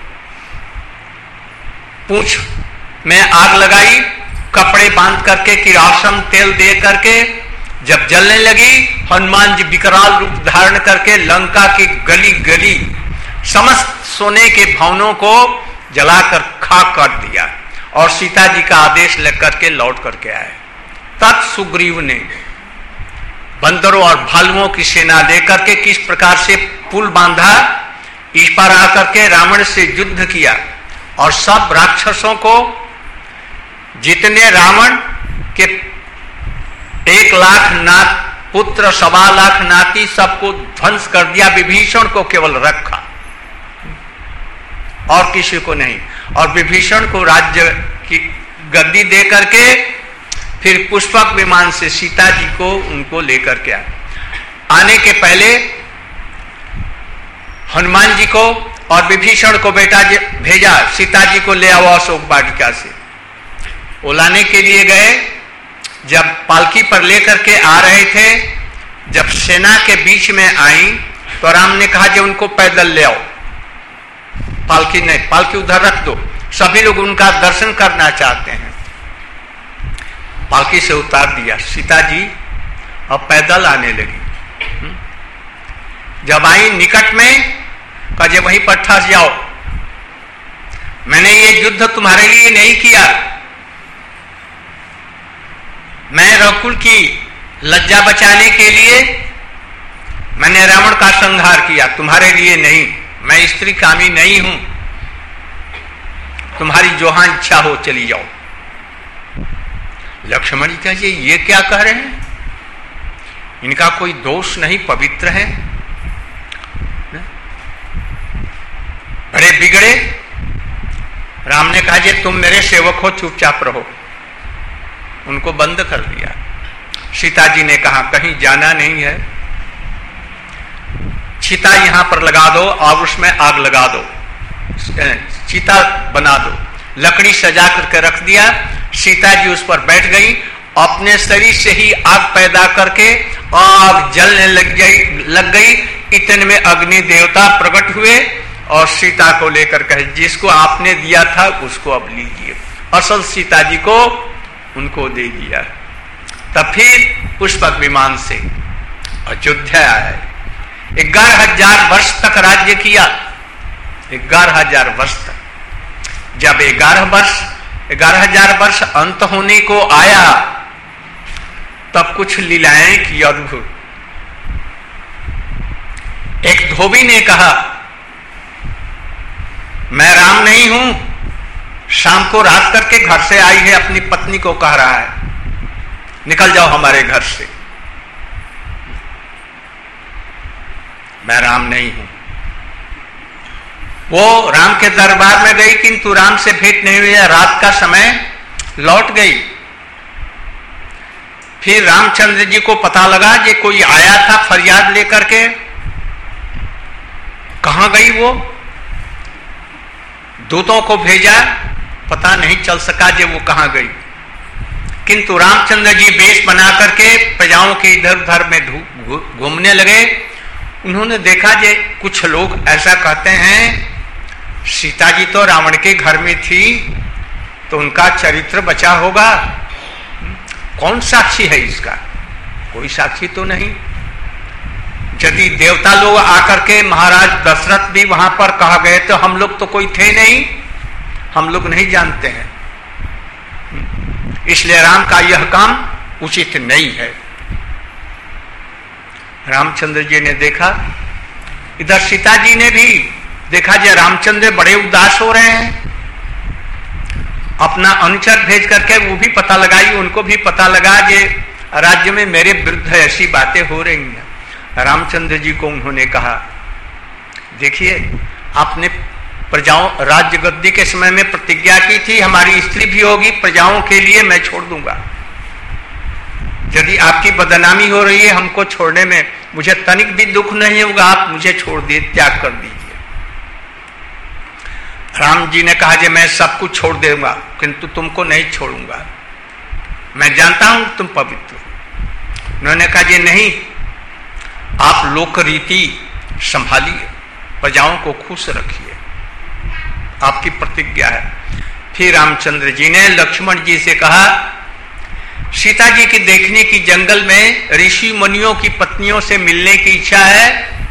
पूंछ में आग लगाई, कपड़े बांध करके, किरासन तेल दे करके, जब जलने लगी, हनुमान जी विकराल रूप धारण करके लंका की गली गली समस्त सोने के भवनों को जलाकर खाक कर दिया और सीता जी का आदेश लेकर के लौट करके आए। तब सुग्रीव ने बंदरों और भालुओं की सेना लेकर के किस प्रकार से पुल बांधा, इस पर आकर के रावण से युद्ध किया और सब राक्षसों को, जितने रावण के 1 लाख नात पुत्र, 1.25 लाख नाती, सबको ध्वंस कर दिया। विभीषण को केवल रखा और किसी को नहीं। और विभीषण को राज्य की गद्दी दे करके फिर पुष्पक विमान से सीता जी को उनको लेकर के आने के पहले हनुमान जी को और विभीषण को बेटा भेजा, सीता जी को ले आओ अशोक वाटिका से। वो लाने के लिए गए, जब पालकी पर लेकर के आ रहे थे, जब सेना के बीच में आई तो राम ने कहा कि उनको पैदल ले आओ, पालकी नहीं, पालकी उधर रख दो, सभी लोग उनका दर्शन करना चाहते हैं। पालकी से उतार दिया, सीता जी अब पैदल आने लगी। जब आई निकट में, कहे वहीं पर ठहर जाओ, मैंने ये युद्ध तुम्हारे लिए नहीं किया, मैं रघुकुल की लज्जा बचाने के लिए मैंने रावण का संहार किया, तुम्हारे लिए नहीं। मैं स्त्री कामी नहीं हूं, तुम्हारी जहां इच्छा हो चली जाओ। लक्ष्मण जी कहे ये क्या कह रहे हैं, इनका कोई दोष नहीं, पवित्र है, बड़े बिगड़े। राम ने कहा तुम मेरे सेवक हो, चुपचाप रहो, उनको बंद कर दिया। सीता जी ने कहा कहीं जाना नहीं है, चिता यहां पर लगा दो और उसमें आग लगा दो, चिता बना दो। लकड़ी सजा करके रख दिया। सीता जी उस पर बैठ गई, अपने शरीर से ही आग पैदा करके आग जलने लग गई। इतने में अग्नि देवता प्रकट हुए और सीता को लेकर कहे जिसको आपने दिया था उसको अब लीजिए। असल सीता जी को उनको दे दिया। तब फिर पुष्पक विमान से अयोध्या आए। 11,000 वर्ष तक राज्य किया, 11,000 वर्ष तक। जब 11,000 वर्ष अंत होने को आया तब कुछ लीलाएं की अद्भुत। एक धोबी ने कहा मैं राम नहीं हूं, शाम को रात करके घर से आई है, अपनी पत्नी को कह रहा है निकल जाओ हमारे घर से, मैं राम नहीं हूं। वो राम के दरबार में गई किंतु राम से भेंट नहीं हुई। रात का समय लौट गई। फिर रामचंद्र जी को पता लगा कि कोई आया था फरियाद लेकर के। कहां गई वो? दूतों को भेजा, पता नहीं चल सका कि वो कहां गई। किंतु रामचंद्र जी वेश बना करके प्रजाओं के इधर उधर में घूमने लगे। उन्होंने देखा कि कुछ लोग ऐसा कहते हैं सीता जी तो रावण के घर में थी तो उनका चरित्र बचा होगा। कौन साक्षी है इसका? कोई साक्षी तो नहीं। यदि देवता लोग आकर के महाराज दशरथ भी वहां पर कहा गए तो हम लोग तो कोई थे नहीं, हम लोग नहीं जानते हैं। इसलिए राम का यह काम उचित नहीं है। रामचंद्र जी ने देखा, इधर सीता जी ने भी देखा कि रामचंद्र बड़े उदास हो रहे हैं। अपना अनुचर भेज करके वो भी पता लगाई, उनको भी पता लगा कि राज्य में मेरे विरुद्ध ऐसी बातें हो रही हैं। रामचंद्र जी को उन्होंने कहा देखिए आपने प्रजाओं राज्य गद्दी के समय में प्रतिज्ञा की थी हमारी स्त्री भी होगी, प्रजाओं के लिए मैं छोड़ दूंगा। यदि आपकी बदनामी हो रही है हमको छोड़ने में मुझे तनिक भी दुख नहीं होगा, आप मुझे छोड़ दिए, त्याग कर दीजिए। राम जी ने कहा कि मैं सब कुछ छोड़ दूंगा किंतु तुमको नहीं छोड़ूंगा, मैं जानता हूं तुम पवित्र हो। उन्होंने कहा कि नहीं, आप लोक रीति संभालिए, प्रजाओं को खुश रखिए, आपकी प्रतिज्ञा है। फिर रामचंद्र जी ने लक्ष्मण जी से कहा सीता जी की देखने की जंगल में ऋषि मुनियों की पत्नियों से मिलने की इच्छा है,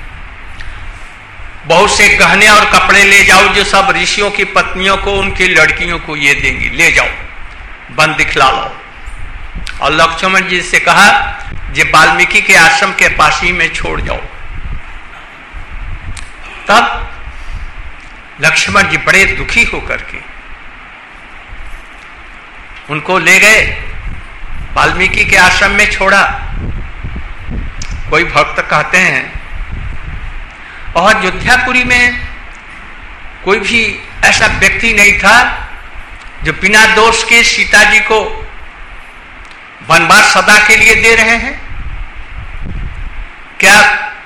बहुत से गहने और कपड़े ले जाओ जो सब ऋषियों की पत्नियों को उनकी लड़कियों को ये देंगी, ले जाओ, बन दिखला लो। और लक्ष्मण जी से कहा ये वाल्मीकि के आश्रम के पास ही में छोड़ जाओ। तब लक्ष्मण जी बड़े दुखी होकर के उनको ले गए, वाल्मीकि के आश्रम में छोड़ा। कोई भक्त कहते हैं और अयोध्यापुरी में कोई भी ऐसा व्यक्ति नहीं था जो बिना दोष के सीता जी को वनवास सदा के लिए दे रहे हैं। क्या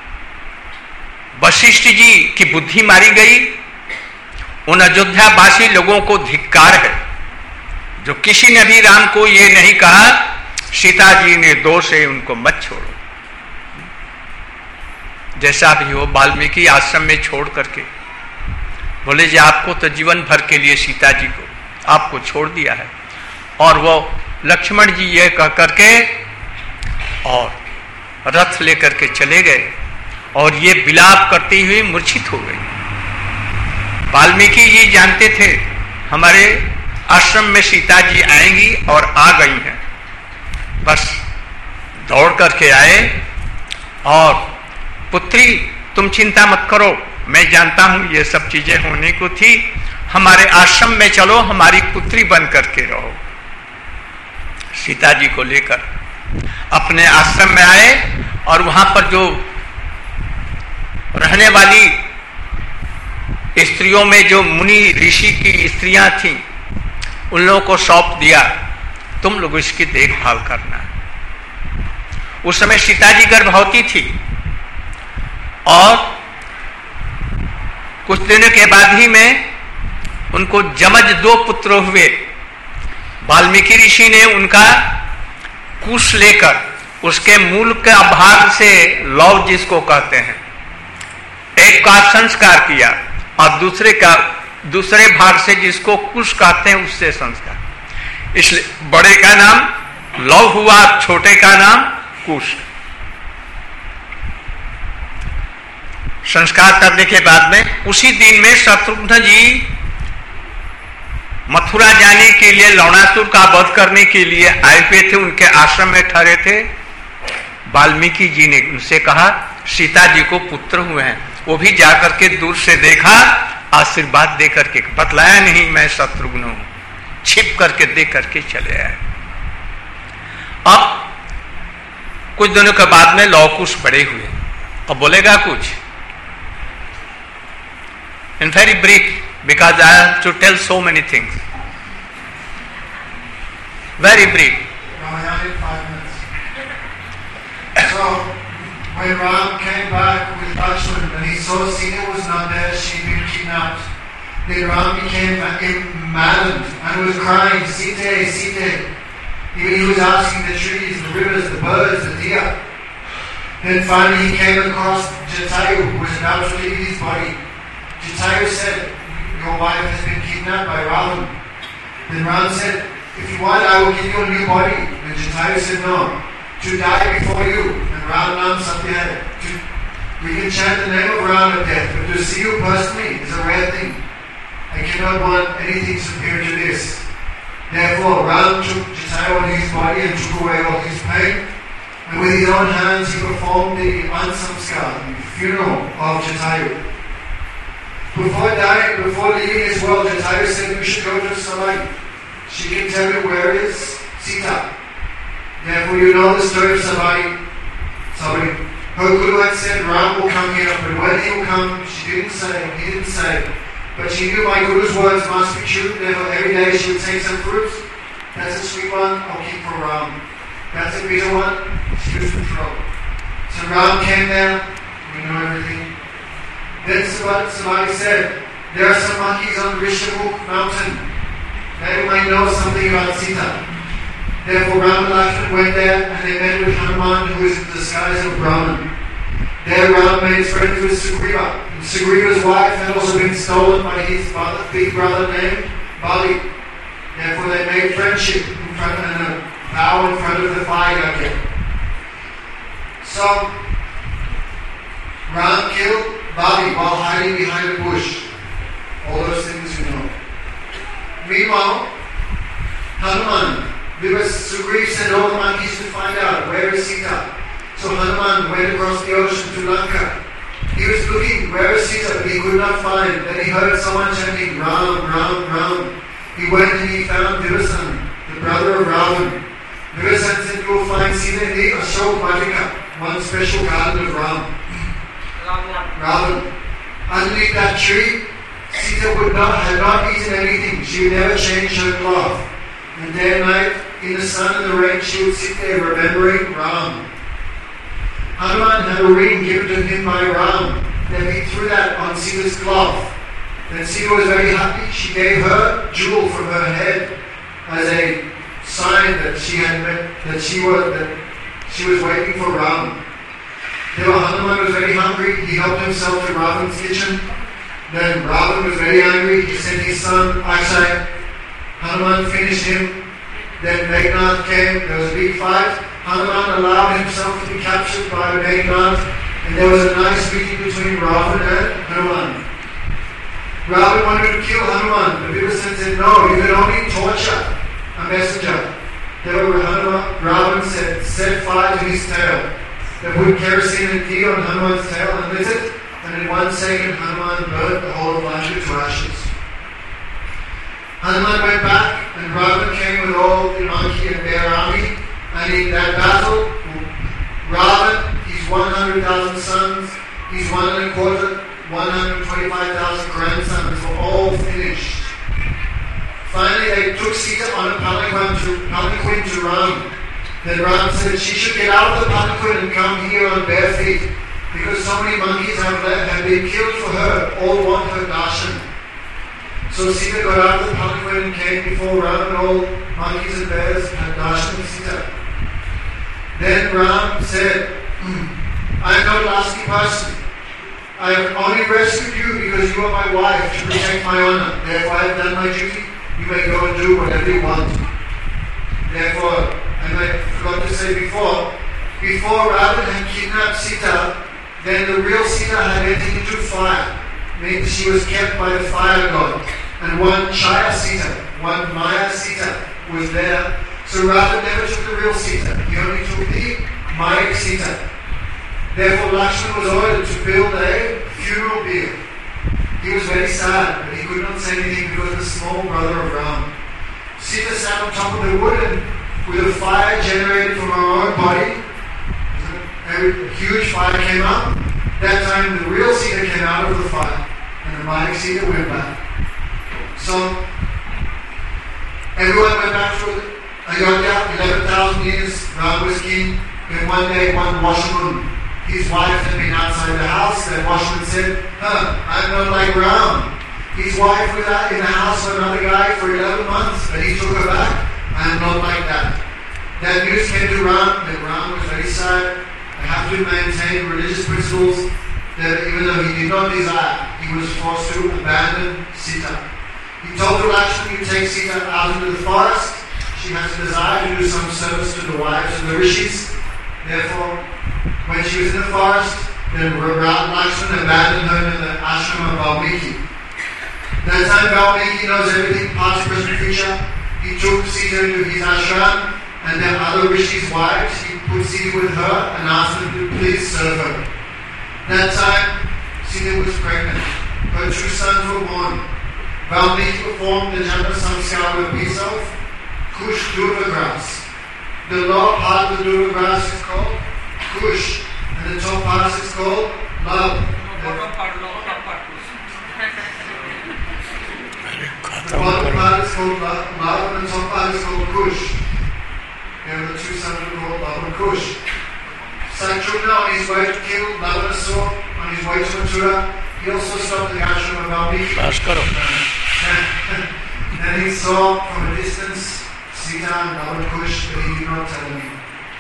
वशिष्ठ जी की बुद्धि मारी गई? उन अयोध्यावासी लोगों को धिक्कार है जो किसी ने भी राम को ये नहीं कहा सीता जी ने दोष है, उनको मत छोड़ो। जैसा भी हो वाल्मीकि आश्रम में छोड़ करके बोले जी आपको तो जीवन भर के लिए सीता जी को आपको छोड़ दिया है। और वो लक्ष्मण जी ये कह करके और रथ लेकर के चले गए और ये विलाप करती हुई मूर्छित हो गई। वाल्मीकि जी जानते थे हमारे आश्रम में सीता जी आएंगी और आ गई हैं, बस दौड़ करके आए और पुत्री तुम चिंता मत करो, मैं जानता हूं ये सब चीजें होने को थी, हमारे आश्रम में चलो, हमारी पुत्री बन करके रहो। सीता जी को लेकर अपने आश्रम में आए और वहां पर जो रहने वाली स्त्रियों में जो मुनि ऋषि की स्त्रियां थीं उन लोगों को सौंप दिया, तुम लोग इसकी देखभाल करना। उस समय सीता जी गर्भवती थी और कुछ दिनों के बाद ही में उनको जमज 2 पुत्र हुए। वाल्मीकि ऋषि ने उनका कुश लेकर उसके मूल का भाग से लौ जिसको कहते हैं एक का संस्कार किया और दूसरे भाग से जिसको कुश कहते हैं उससे संस्कार। इसलिए बड़े का नाम लौ हुआ, छोटे का नाम कुश। संस्कार करने के बाद में उसी दिन में शत्रुघ्न जी मथुरा जाने के लिए, लवणासुर का वध करने के लिए आए हुए थे, उनके आश्रम में ठहरे थे। वाल्मीकि जी ने उनसे कहा सीता जी को पुत्र हुए हैं। वो भी जाकर के दूर से देखा, आशीर्वाद दे करके, बतलाया नहीं मैं शत्रुघ्न हूं, छिप करके देख करके चले आए। अब कुछ दिनों के बाद में लौ कुश बड़े हुए। अब बोलेगा कुछ in very brief because I have to tell so many things. Very brief. I only 5 minutes. So, when Ram came back with Lakshman and he saw Sita was not there, she'd been kidnapped, then Ram became maddened and was crying, Sita, Sita. He was asking the trees, the rivers, the birds, the deer. Then finally he came across Jatayu, who was about to leave his body. Jatayu said, your wife has been kidnapped by Ravan. Then Ram said, if you want, I will give you a new body. And Jatayu said, no, to die before you. And Ram Nam Satyaya. We can chant the name of Ram of death, but to see you personally is a rare thing. I cannot want anything superior to this. Therefore, Ram took Jatayu on his body and took away all his pain. And with his own hands, he performed the Ansamskar, the funeral of Jatayu. Before dying, before leaving this world, Jatayu said, we should go to Salai. She can tell you where is Sita. Therefore, you know the story of Savai. Her guru had said, Ram will come here, but when he will come, he didn't say. But she knew my guru's words must be true, therefore every day she would take some fruits. That's a sweet one, I'll keep for Ram. That's a bitter one, she used to throw. So Ram came there, we know everything. Then Savai said, there are some monkeys on Rishabuk mountain. They might know something about Sita. Therefore Ram and Lakshman went there and they met with Hanuman, who is in the disguise of Brahman. There Ram made friends with Sugriva. And Sugriva's wife had also been stolen by his big brother named Bali. Therefore they made friendship in front of a vow in front of the fire again. So Ram killed Bali while hiding behind a bush. All those things you know. Meanwhile, Hanuman, because Sugriva sent all the monkeys to find out where is Sita. So Hanuman went across the ocean to Lanka. He was looking, where is Sita, but he could not find. Then he heard someone chanting, Ram, Ram, Ram. He went and he found Divasan, the brother of Ravan. Divasan said, you will find Sita in the Ashok Vatika, one special garden of Ram. Ravan. Underneath that tree, Sita had not eaten anything. She would never change her cloth. And day and night, in the sun and the rain, she would sit there remembering Ram. Hanuman had a ring given to him by Ram. Then he threw that on Sita's cloth. Then Sita was very happy. She gave her jewel from her head as a sign that she was waiting for Ram. Then Hanuman was very hungry. He helped himself to Ravan's kitchen. Then Ravan was very angry. He sent his son Akshay. Hanuman finished him. Then Meghnad came. There was a big fight. Hanuman allowed himself to be captured by Meghnad, and there was a nice meeting between Ravan and Hanuman. Ravan wanted to kill Hanuman, but Vibhasan said, no, you can only torture a messenger. Therefore Ravan set fire to his tail. They put kerosene and ghee on Hanuman's tail and lit it, and in 1 second Hanuman burned the whole of Lanka to ashes. Hanuman went back, and Ravan came with all the monkey and bear army. And in that battle, Ravan, his 100,000 sons, his 125,000 grandsons were all finished. Finally, they took Sita on a palanquin to Ram. Then Ram said she should get out of the palanquin and come here on bare feet, because so many monkeys have been killed for her, all want her darshan. So Sita got out of the palanquin and came before Ram, and all monkeys and bears had darshan of Sita. Then Ram said, I am not lasting person. I have only rescued you because you are my wife to protect my honor. Therefore I have done my duty. You may go and do whatever you want. Therefore, and I forgot to say before Ravan had kidnapped Sita, then the real Sita had entered into fire, meaning she was kept by the fire god. And one Chaya Sita, one Maya Sita was there. So Ravan never took the real Sita, he only took the Maya Sita. Therefore Lakshman was ordered to build a funeral bier. He was very sad, but he could not say anything because the small brother of Ram. Sita sat on top of the wood and with a fire generated from her own body, a huge fire came up. That time the real Sita came out of the fire and the Maya Sita went back. So everyone went back to Ayodhya, 11,000 years, Ram was king. Then one day one washerman, his wife had been outside the house. That washerman said, I'm not like Ram. His wife was out in the house of another guy for 11 months, but he took her back. I am not like that. That news came to Ram, that Ram was very sad. I have to maintain religious principles that even though he did not desire, he was forced to abandon Sita. He told Lakshman, you take Sita out into the forest. She has a desire to do some service to the wives of the rishis. Therefore, when she was in the forest, then Lakshman abandoned her in the ashram of Valmiki. That time Valmiki knows everything, past, present, future. He took Sita into his ashram, and then other rishis' wives, he put Sita with her and asked them to please serve her. That time, Sita was pregnant. Her two sons were born. Valmiki performed the Japa Samskar with a piece of Kush Durva grass. The lower part of the Durva grass is called Kush, and the top part is called Love. The bottom part is called Love, and the top part is called Kush. And the two sons were called Love and Kush. Sanchugna, on his way to kill Lavanasaur, on his way to Mathura, he also stopped the ashram of Valmiki. And he saw from a distance Sita and Lava and Kush, but he did not tell me.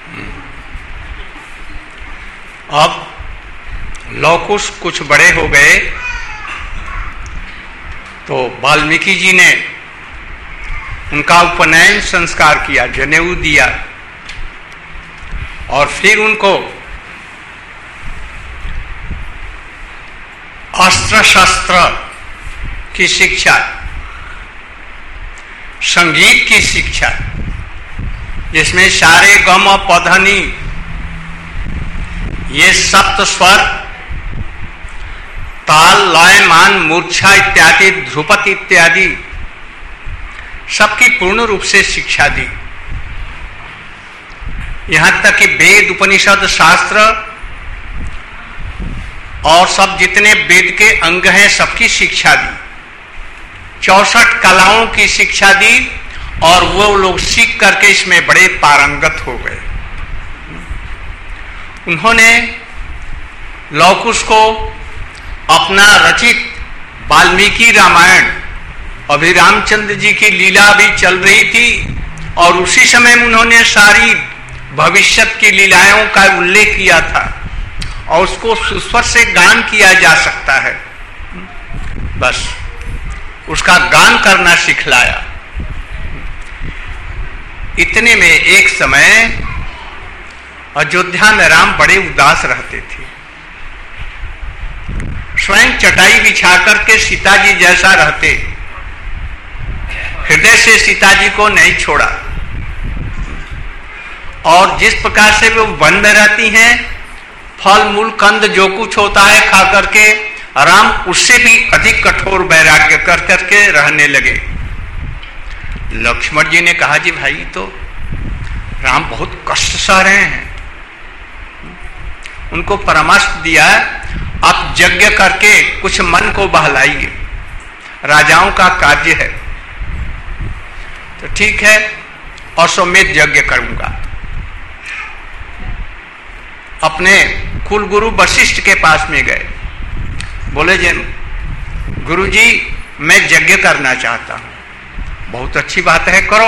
अब लौकुश कुछ बड़े हो गए तो वाल्मीकि जी ने उनका उपनयन संस्कार किया, जनेऊ दिया, और फिर उनको अस्त्र शस्त्र की शिक्षा, संगीत की शिक्षा, जिसमें सारे गम पधनी, ये सप्त स्वर, ताल, लय, मान, मूर्छा इत्यादि, ध्रुपद इत्यादि सबकी पूर्ण रूप से शिक्षा दी। यहां तक कि वेद, उपनिषद, शास्त्र और सब जितने वेद के अंग हैं सबकी शिक्षा दी। 64 कलाओं की शिक्षा दी और वो लोग सीख करके इसमें बड़े पारंगत हो गए। उन्होंने लौकुश को अपना रचित वाल्मीकि रामायण, अभी रामचंद्र जी की लीला भी चल रही थी और उसी समय उन्होंने सारी भविष्यत की लीलाओं का उल्लेख किया था और उसको सुस्वर से गान किया जा सकता है, बस उसका गान करना सिखलाया। इतने में एक समय अयोध्या में राम बड़े उदास रहते थे। स्वयं चटाई बिछा करके सीता जी जैसा रहते, हृदय से सीता जी को नहीं छोड़ा, और जिस प्रकार से वो वन में रहती हैं, फल मूल कंद जो कुछ होता है खा करके, राम उससे भी अधिक कठोर वैराग्य कर करके रहने लगे। लक्ष्मण जी ने कहा, जी भाई तो राम बहुत कष्ट सह रहे हैं। उनको परामर्श दिया, आप यज्ञ करके कुछ मन को बहलाइए, राजाओं का कार्य है। तो ठीक है, अश्वमेध यज्ञ करूंगा। अपने कुल गुरु वशिष्ठ के पास में गए। बोले जी गुरुजी मैं यज्ञ करना चाहता हूं। बहुत अच्छी बात है, करो।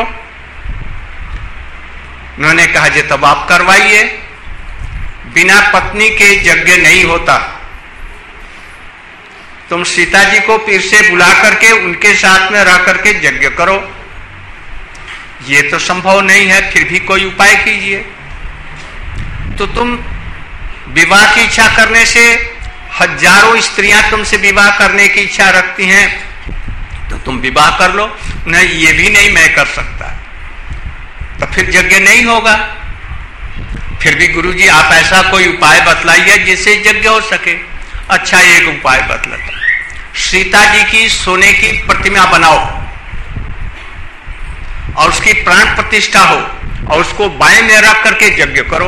उन्होंने कहा जी तब आप करवाइए, बिना पत्नी के यज्ञ नहीं होता। तुम सीता जी को फिर से बुला करके उनके साथ में रह करके यज्ञ करो। ये तो संभव नहीं है, फिर भी कोई उपाय कीजिए। तो तुम विवाह की इच्छा करने से हजारों स्त्रियां तुमसे विवाह करने की इच्छा रखती हैं, तो तुम विवाह कर लो। नहीं, ये भी नहीं मैं कर सकता, तो फिर यज्ञ नहीं होगा। फिर भी गुरुजी आप ऐसा कोई उपाय बतलाइए जिससे यज्ञ हो सके। अच्छा, एक उपाय बतलाता, सीता जी की सोने की प्रतिमा बनाओ और उसकी प्राण प्रतिष्ठा हो और उसको बाएं में रख करके यज्ञ करो।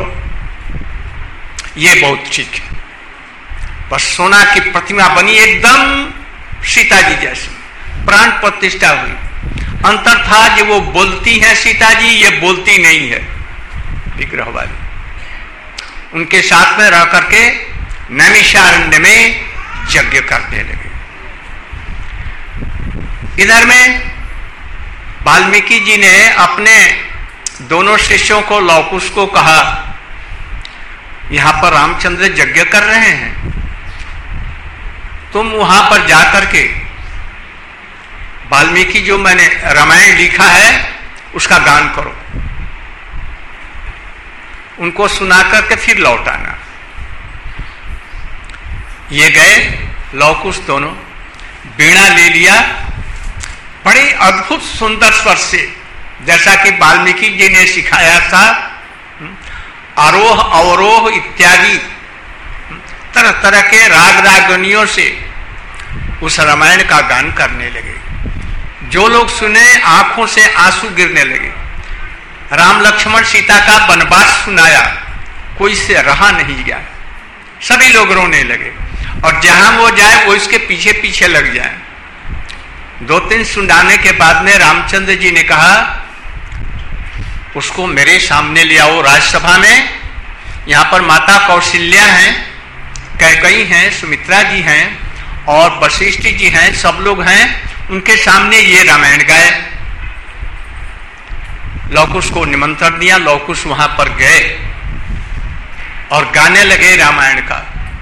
ये बहुत ठीक है। बस सोना की प्रतिमा बनी एकदम सीता जी जैसी, प्राण प्रतिष्ठा हुई। अंतर था जो वो बोलती हैं सीता जी, ये बोलती नहीं है विग्रह वाली। उनके साथ में रह करके नैमिषारण्य में यज्ञ करने लगे। इधर में वाल्मीकि जी ने अपने दोनों शिष्यों को लौकुश को कहा, यहां पर रामचंद्र यज्ञ कर रहे हैं, तुम वहां पर जाकर के वाल्मीकि जो मैंने रामायण लिखा है उसका गान करो, उनको सुना करके फिर लौट आना। ये गए लौकुश दोनों, वीणा ले लिया, बड़े अद्भुत सुंदर स्वर से, जैसा कि वाल्मीकि जी ने सिखाया था, आरोह अवरोह इत्यादि तरह तरह के राग रागनियों से उस रामायण का गान करने लगे। जो लोग सुने आंखों से आंसू गिरने लगे। राम लक्ष्मण सीता का वनवास सुनाया, कोई से रहा नहीं गया, सभी लोग रोने लगे और जहां वो जाए वो इसके पीछे पीछे लग जाए। 2-3 सुनाने के बाद में रामचंद्र जी ने कहा उसको मेरे सामने ले आओ राजसभा में। यहां पर माता कौशल्या हैं, कैकेयी हैं, सुमित्रा जी हैं और वशिष्ठ जी हैं, सब लोग हैं। उनके सामने ये रामायण गाए। लौकुश को निमंत्रण दिया, लौकुश वहां पर गए और गाने लगे रामायण का।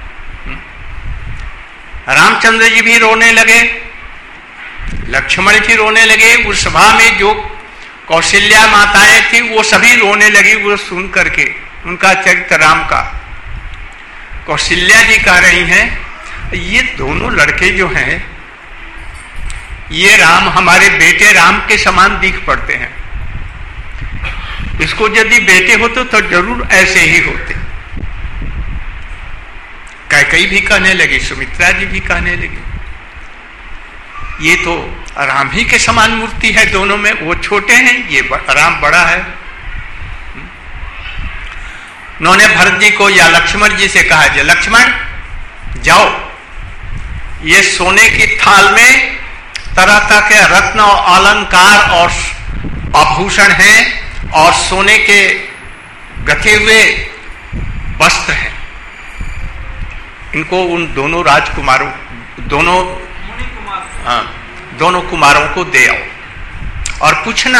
रामचंद्र जी भी रोने लगे, लक्ष्मण भी रोने लगे। उस सभा में जो कौशल्या माताएं थी वो सभी रोने लगी वो सुन करके उनका चरित्र राम का। कौशल्या जी कह रही हैं ये दोनों लड़के जो हैं ये राम हमारे बेटे राम के समान दिख पड़ते हैं, इसको यदि बेटे होते तो जरूर ऐसे ही होते। कैकेयी भी कहने लगी, सुमित्रा जी भी कहने लगी ये तो राम ही के समान मूर्ति है दोनों में, वो छोटे हैं ये राम बड़ा है। उन्होंने भरत जी को या लक्ष्मण जी से कहा जे लक्ष्मण जाओ, ये सोने की थाल में तरह तरह के रत्न और अलंकार और आभूषण हैं और सोने के गथे हुए वस्त्र हैं। इनको उन दोनों राजकुमारों दोनों कुमारों को दे आओ और पूछना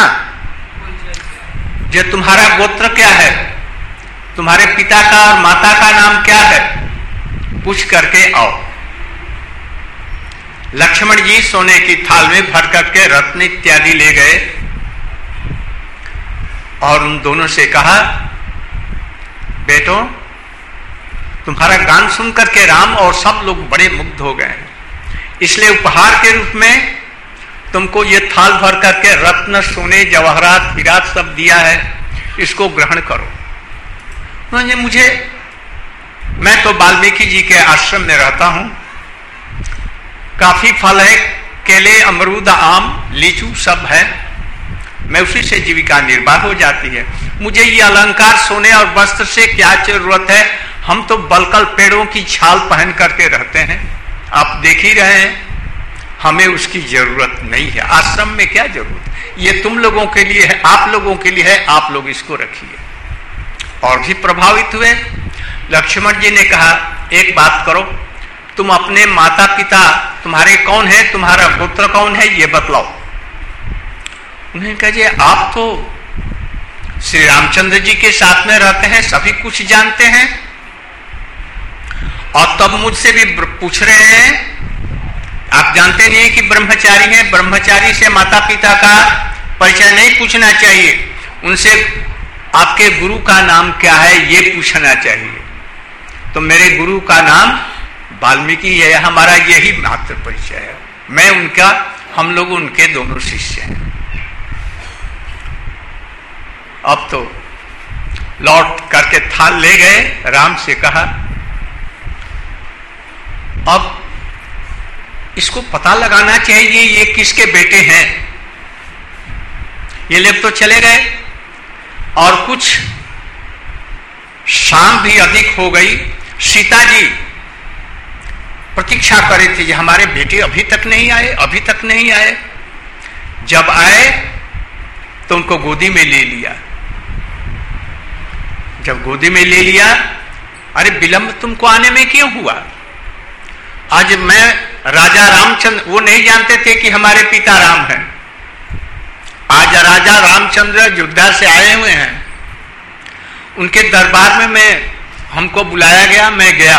जो तुम्हारा गोत्र क्या है, तुम्हारे पिता का और माता का नाम क्या है, पूछ करके आओ। लक्ष्मण जी सोने की थाल में भर करके रत्न इत्यादि ले गए और उन दोनों से कहा बेटो तुम्हारा गान सुन करके राम और सब लोग बड़े मुग्ध हो गए, इसलिए उपहार के रूप में तुमको ये थाल भर करके रत्न सोने जवाहरात हीरात सब दिया है, इसको ग्रहण करो। मैं तो वाल्मीकि जी के आश्रम में रहता हूं, काफी फल है, केले अमरूद आम लीचू सब है, मैं उसी से जीविका निर्वाह हो जाती है। मुझे ये अलंकार सोने और वस्त्र से क्या जरूरत है, हम तो बलकल पेड़ों की छाल पहन करके रहते हैं, आप देख ही रहे हैं, हमें उसकी जरूरत नहीं है। आश्रम में क्या जरूरत, ये तुम लोगों के लिए है, आप लोगों के लिए है, आप लोग इसको रखिए। और भी प्रभावित हुए। लक्ष्मण जी ने कहा, एक बात करो, तुम अपने माता पिता तुम्हारे कौन है, तुम्हारा पुत्र कौन है, ये बतलाओ। उन्होंने कहा, जी आप तो श्री रामचंद्र जी के साथ में रहते हैं, सभी कुछ जानते हैं, और तब मुझसे भी पूछ रहे हैं, आप जानते नहीं कि ब्रह्मचारी हैं, ब्रह्मचारी से माता पिता का परिचय नहीं पूछना चाहिए, उनसे आपके गुरु का नाम क्या है ये पूछना चाहिए। तो मेरे गुरु का नाम वाल्मीकि है, हमारा यही मात्र परिचय है, मैं उनका, हम लोग उनके दोनों शिष्य हैं। अब तो लौट करके थाल ले गए, राम से कहा, अब इसको पता लगाना चाहिए ये किसके बेटे हैं। ये लोग तो चले गए, और कुछ शाम भी अधिक हो गई। सीता जी प्रतीक्षा कर रही थी, हमारे बेटे अभी तक नहीं आए, अभी तक नहीं आए। जब आए तो उनको गोदी में ले लिया। जब गोदी में ले लिया, अरे विलंब तुमको आने में क्यों हुआ? आज मैं राजा रामचंद्र, वो नहीं जानते थे कि हमारे पिता राम हैं। आज राजा रामचंद्र अयोध्या से आए हुए हैं, उनके दरबार में हमको बुलाया गया, मैं गया,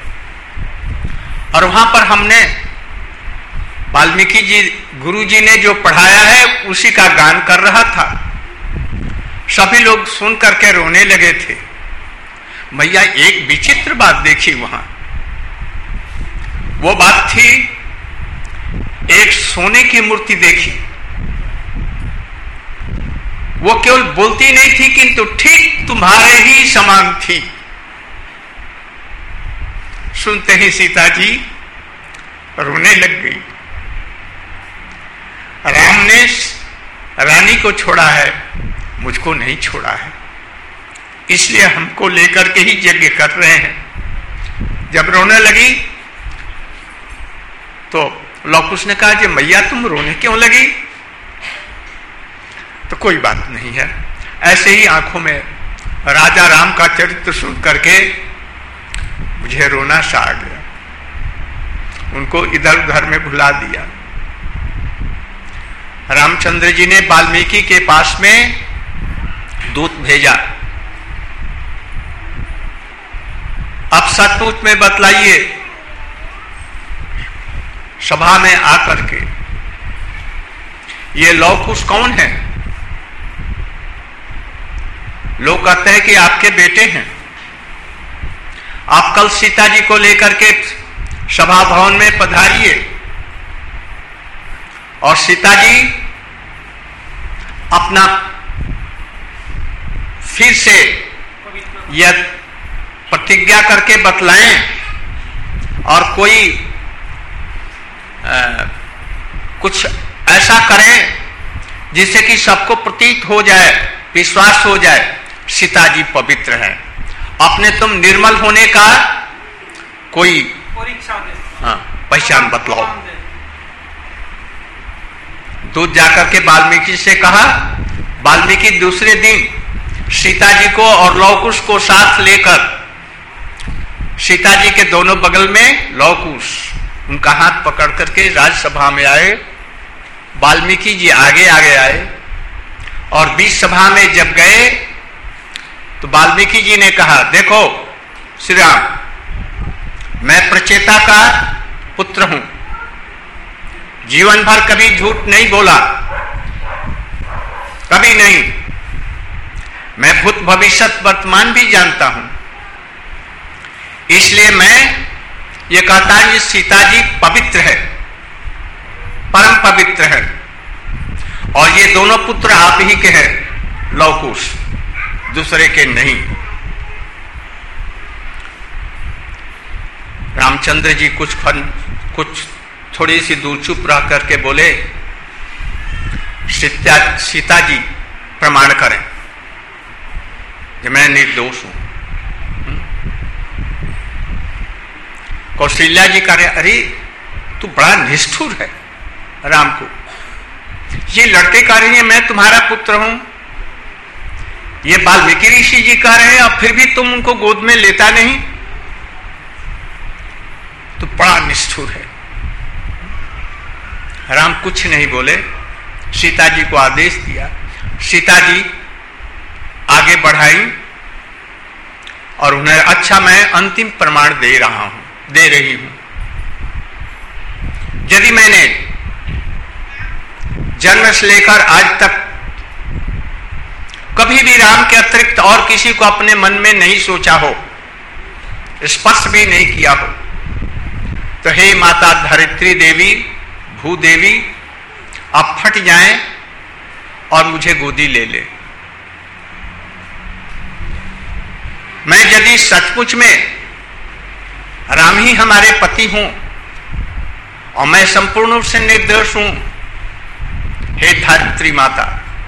और वहां पर हमने वाल्मीकि जी गुरु जी ने जो पढ़ाया है उसी का गान कर रहा था। सभी लोग सुन करके रोने लगे थे। भैया एक विचित्र बात देखी वहां, वो बात थी, एक सोने की मूर्ति देखी। वो केवल बोलती नहीं थी, किंतु ठीक तुम्हारे ही समान थी। सुनते ही सीता जी रोने लग गई। राम ने रानी को छोड़ा है, मुझको नहीं छोड़ा है, इसलिए हमको लेकर के ही यज्ञ कर रहे हैं। जब रोने लगी तो लौकुश ने कहा, जी मैया तुम रोने क्यों लगी? तो कोई बात नहीं है। ऐसे ही आंखों में राजा राम का चरित्र सुन करके मुझे रोना सा आ गया। उनको इधर उधर में भुला दिया। रामचंद्र जी ने वाल्मीकि के पास में दूत भेजा, अब सचमुच में बतलाइए, सभा में आकर के, ये लौकुश कौन है? लोग कहते हैं कि आपके बेटे हैं। आप कल सीता जी को लेकर के सभा भवन में पधारिए, और सीता जी अपना फिर से यह प्रतिज्ञा करके बतलाएं, और कोई कुछ ऐसा करें जिससे कि सबको प्रतीत हो जाए, विश्वास हो जाए, सीता जी पवित्र है। अपने तुम निर्मल होने का कोई पहचान बतलाओ। दूत जाकर के वाल्मीकि से कहा। वाल्मीकि दूसरे दिन सीता जी को और लौकुश को साथ लेकर, सीता जी के दोनों बगल में लौकुश, उनका हाथ पकड़ करके राजसभा में आए। वाल्मीकि जी आगे आगे आए, और बीच सभा में जब गए तो वाल्मीकि जी ने कहा, देखो श्री राम, मैं प्रचेता का पुत्र हूं, जीवन भर कभी झूठ नहीं बोला, कभी नहीं। मैं भूत भविष्य वर्तमान भी जानता हूं, इसलिए मैं ये कहता हूं, सीता जी पवित्र है, परम पवित्र है, और ये दोनों पुत्र आप ही के हैं, लौकुश, दूसरे के नहीं। रामचंद्र जी कुछ थोड़ी सी दूर चुप रह करके बोले, सीता जी प्रमाण करें कि मैं निर्दोष हूं। कौशल्या जी कह रहे, अरे तू बड़ा निष्ठुर है राम को। ये लड़के कह रहे हैं मैं तुम्हारा पुत्र हूं, ये वाल्मीकि ऋषि जी कह रहे हैं और फिर भी तुम उनको गोद में लेता नहीं, तो बड़ा निष्ठुर है। राम कुछ नहीं बोले, सीता जी को आदेश दिया। सीता जी आगे बढ़ाई और उन्हें, अच्छा मैं अंतिम प्रमाण दे रही हूं। यदि मैंने जन्म से लेकर आज तक कभी भी राम के अतिरिक्त और किसी को अपने मन में नहीं सोचा हो, स्पर्श भी नहीं किया हो, तो हे माता धरित्री देवी, भूदेवी, अब फट जाएं और मुझे गोदी ले ले। मैं यदि सचमुच में राम ही हमारे पति हूं और मैं संपूर्ण रूप से निर्दोष हूं, हे धरित्री माता,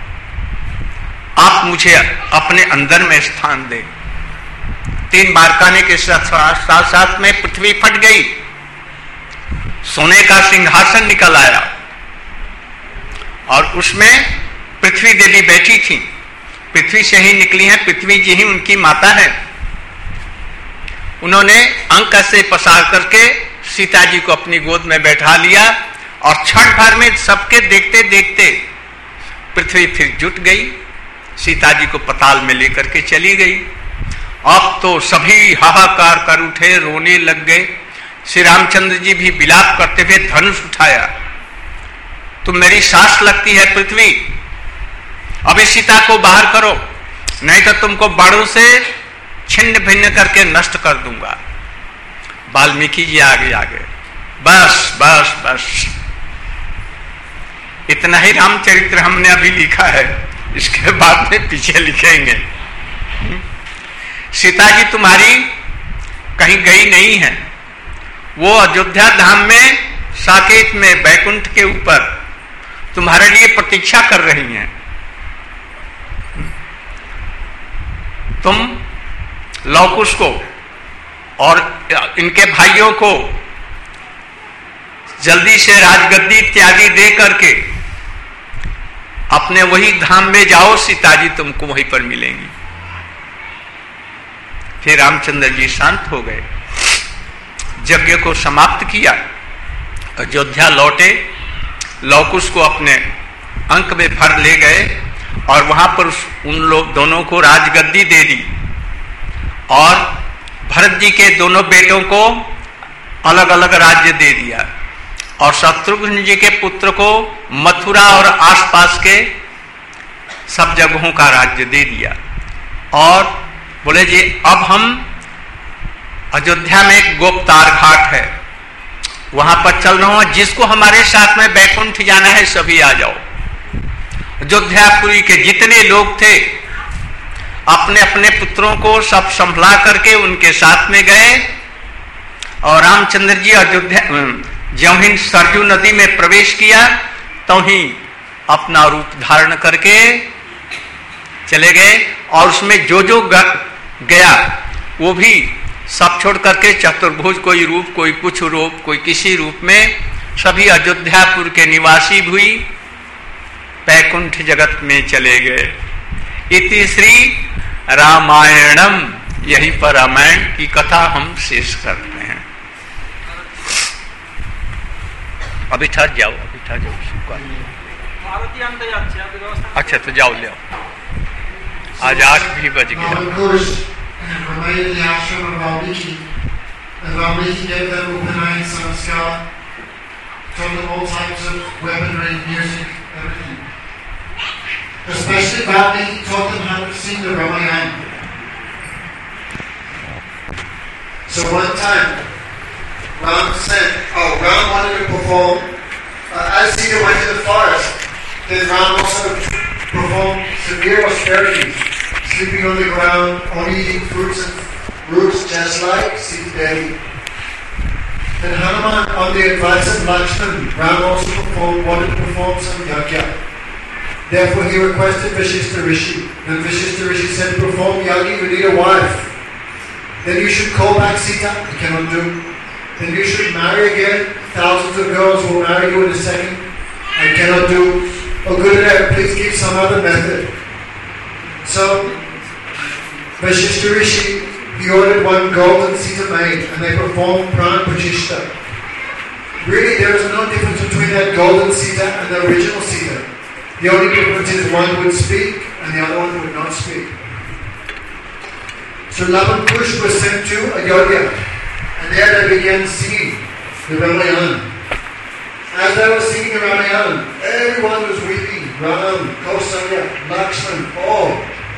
आप मुझे अपने अंदर में स्थान दे। 3 बार कहने के साथ साथ में पृथ्वी फट गई, सोने का सिंहासन निकल आया और उसमें पृथ्वी देवी बैठी थी। पृथ्वी से ही निकली है, पृथ्वी जी ही उनकी माता है। उन्होंने अंक से पसार करके सीता जी को अपनी गोद में बैठा लिया और क्षण भर में सबके देखते देखते पृथ्वी फिर जुट गई, सीता जी को पताल में लेकर के चली गई। अब तो सभी हाहाकार कर उठे, रोने लग गए। श्री रामचंद्र जी भी विलाप करते हुए धनुष उठाया, तुम मेरी सांस लगती है पृथ्वी, अभी सीता को बाहर करो, नहीं तो तुमको बाणों से छिन्न भिन्न करके नष्ट कर दूंगा। वाल्मीकि जी आगे बस बस बस, इतना ही रामचरित्र हमने अभी लिखा है, इसके बाद में पीछे लिखेंगे। सीता जी तुम्हारी कहीं गई नहीं है, वो अयोध्या धाम में साकेत में बैकुंठ के ऊपर तुम्हारे लिए प्रतीक्षा कर रही हैं। तुम लवकुश को और इनके भाइयों को जल्दी से राजगद्दी इत्यादि दे करके अपने वही धाम में जाओ, सीता जी तुमको वहीं पर मिलेंगी। फिर रामचंद्र जी शांत हो गए, यज्ञ को समाप्त किया, अयोध्या लौटे, लवकुश को अपने अंक में भर ले गए और वहां पर उन लोग दोनों को राजगद्दी दे दी और भरत जी के दोनों बेटों को अलग अलग राज्य दे दिया और शत्रुघ्न जी के पुत्र को मथुरा और आसपास के सब जगहों का राज्य दे दिया और बोले जी अब हम अयोध्या में एक गोपतार घाट है, वहां पर चल रहा हूं, जिसको हमारे साथ में बैकुंठ जाना है सभी आ जाओ। अयोध्यापुरी के जितने लोग थे अपने अपने पुत्रों को सब संभला करके उनके साथ में गए और रामचंद्र जी अयोध्या ज्यों ही सरजू नदी में प्रवेश किया तो ही अपना रूप धारण करके चले गए और उसमें जो जो गया वो भी सब छोड़ करके चतुर्भुज, कोई रूप, कोई कुछ रूप, कोई किसी रूप में, सभी अयोध्यापुर के निवासी भी बैकुंठ जगत में चले गए। इति श्री रामायणम, यहीं पर रामायण की कथा हम शेष करते हैं। अभी ठहर जाओ, अच्छा तो जाओ ले आओ, आज 8 भी बज गया। Remained in the ashram of Valmiki, and Valmiki gave them Upanayana Samskara, taught them all types of weaponry, music, everything. Especially Valmiki taught them how to sing the Ramayana. So one time, Ram wanted to perform, as Sita went to the forest, then Ram also performed severe austerities. Sleeping on the ground, only eating fruits and roots, just like Sita Devi. Then Hanuman, on the advice of Lakshman, Ram also wanted to perform some yajna. Therefore he requested Vashishta Rishi. Then Vashishta Rishi said, perform yajna, you need a wife. Then you should call back Sita, you cannot do. Then you should marry again. Thousands of girls will marry you in a second. I cannot do. Oh, Gurudev, please give some other method. So Vashishta Rishi, he ordered one golden Sita made, and they performed Pran Pratishtha. Really, there is no difference between that golden Sita and the original Sita. The only difference is one would speak and the other one would not speak. So Lavan Kush was sent to Ayodhya, and there they began singing the Ramayana. As they were singing the Ramayana, everyone was weeping. Ram, Kausalya, Lakshman, all.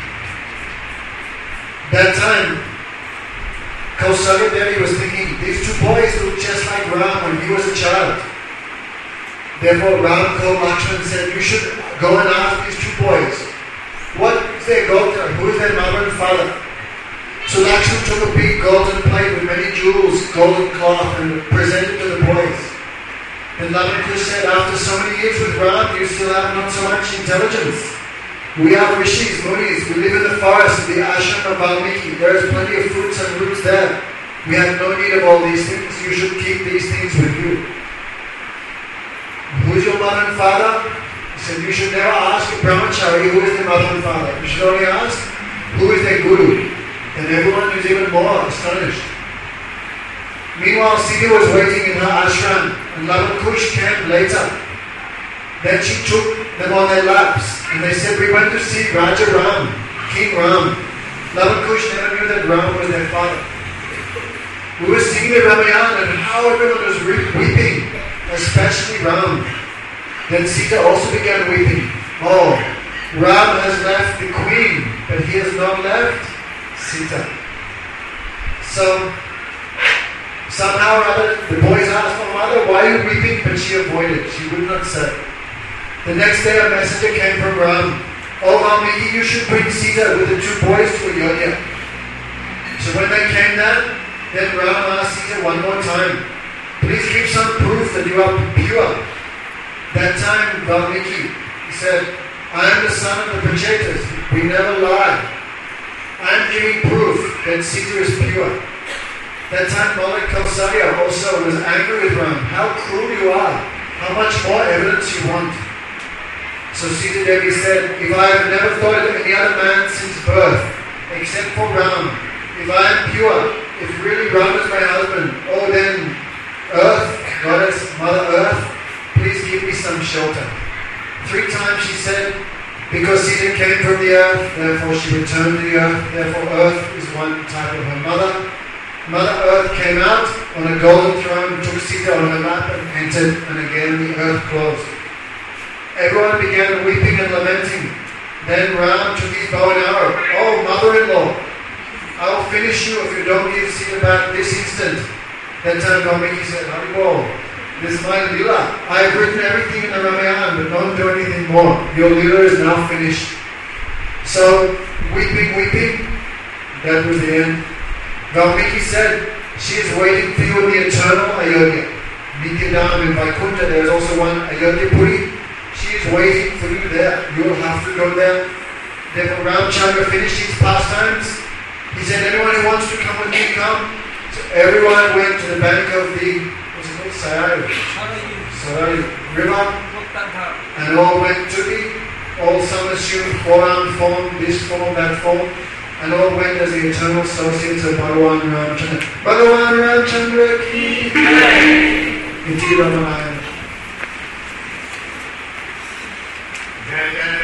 That time, Kausalya Devi was thinking, these two boys look just like Ram when he was a child. Therefore Ram called Lakshman and said, you should go and ask these two boys, what is their Gopta? Who is their mother and father? So Lakshman took a big golden plate with many jewels, golden cloth, and presented to the boys. And Lavan Kush said, after so many years with Ram, you still have not so much intelligence. We are rishis, munis, we live in the forest, the ashram of Valmiki. There is plenty of fruits and roots there. We have no need of all these things. You should keep these things with you. Who is your mother and father? He said, you should never ask a brahmachari who is their mother and father. You should only ask who is their guru. And everyone is even more astonished. Meanwhile, Sita was waiting in her ashram, and Lavan Kush came later. Then she took them on their laps, and they said, we went to see Raja Ram, King Ram. Lavan Kush never knew that Ram was their father. We were singing the Ramayana, and how everyone was weeping, especially Ram. Then Sita also began weeping. Oh, Ram has left the queen, but he has not left Sita. So, somehow or other, the boys asked her mother, why are you weeping? But she avoided. She would not say. The next day a messenger came from Ram. Oh Valmiki, you should bring Sita with the two boys to Ayodhya. So when they came there, then Ram asked Sita one more time, please give some proof that you are pure. That time Valmiki, he said, I am the son of the Prachetas. We never lie. I am giving proof that Sita is pure. That time Malik Kausalya also was angry with Ram. How cruel you are. How much more evidence you want. So Sita Devi said, if I have never thought of any other man since birth, except for Ram, if I am pure, if really Ram is my husband, oh then, Earth, Goddess, Mother Earth, please give me some shelter. 3 times she said, because Sita came from the earth, therefore she returned to the earth, therefore Earth is one type of her mother. Mother Earth came out on a golden throne, took Sita on her lap and entered, and again the earth closed. Everyone began weeping and lamenting. Then Ram took his bow and arrow. Oh, mother-in-law, I will finish you if you don't give Sita back this instant. That time Valmiki said, Haribol, this is my lila. I have written everything in the Ramayana, but don't do anything more. Your lila is now finished. So, weeping, that was the end. Valmiki said, she is waiting for you in the eternal Ayodhya. Nityadam in Vaikuntha, there is also one Ayodhya Puri. She is waiting for you there. You will have to go there. Therefore Ramchandra finished his pastimes. He said, anyone who wants to come with me, come. So everyone went to the bank of the, what's it called? Sarayu river. And all went to all some assumed forearm form, this form, that form. And all went as the eternal associates of Bhagavan Ramchandra. Bhagavan Ramchandra ki Iti Ramanaya. Jai Jai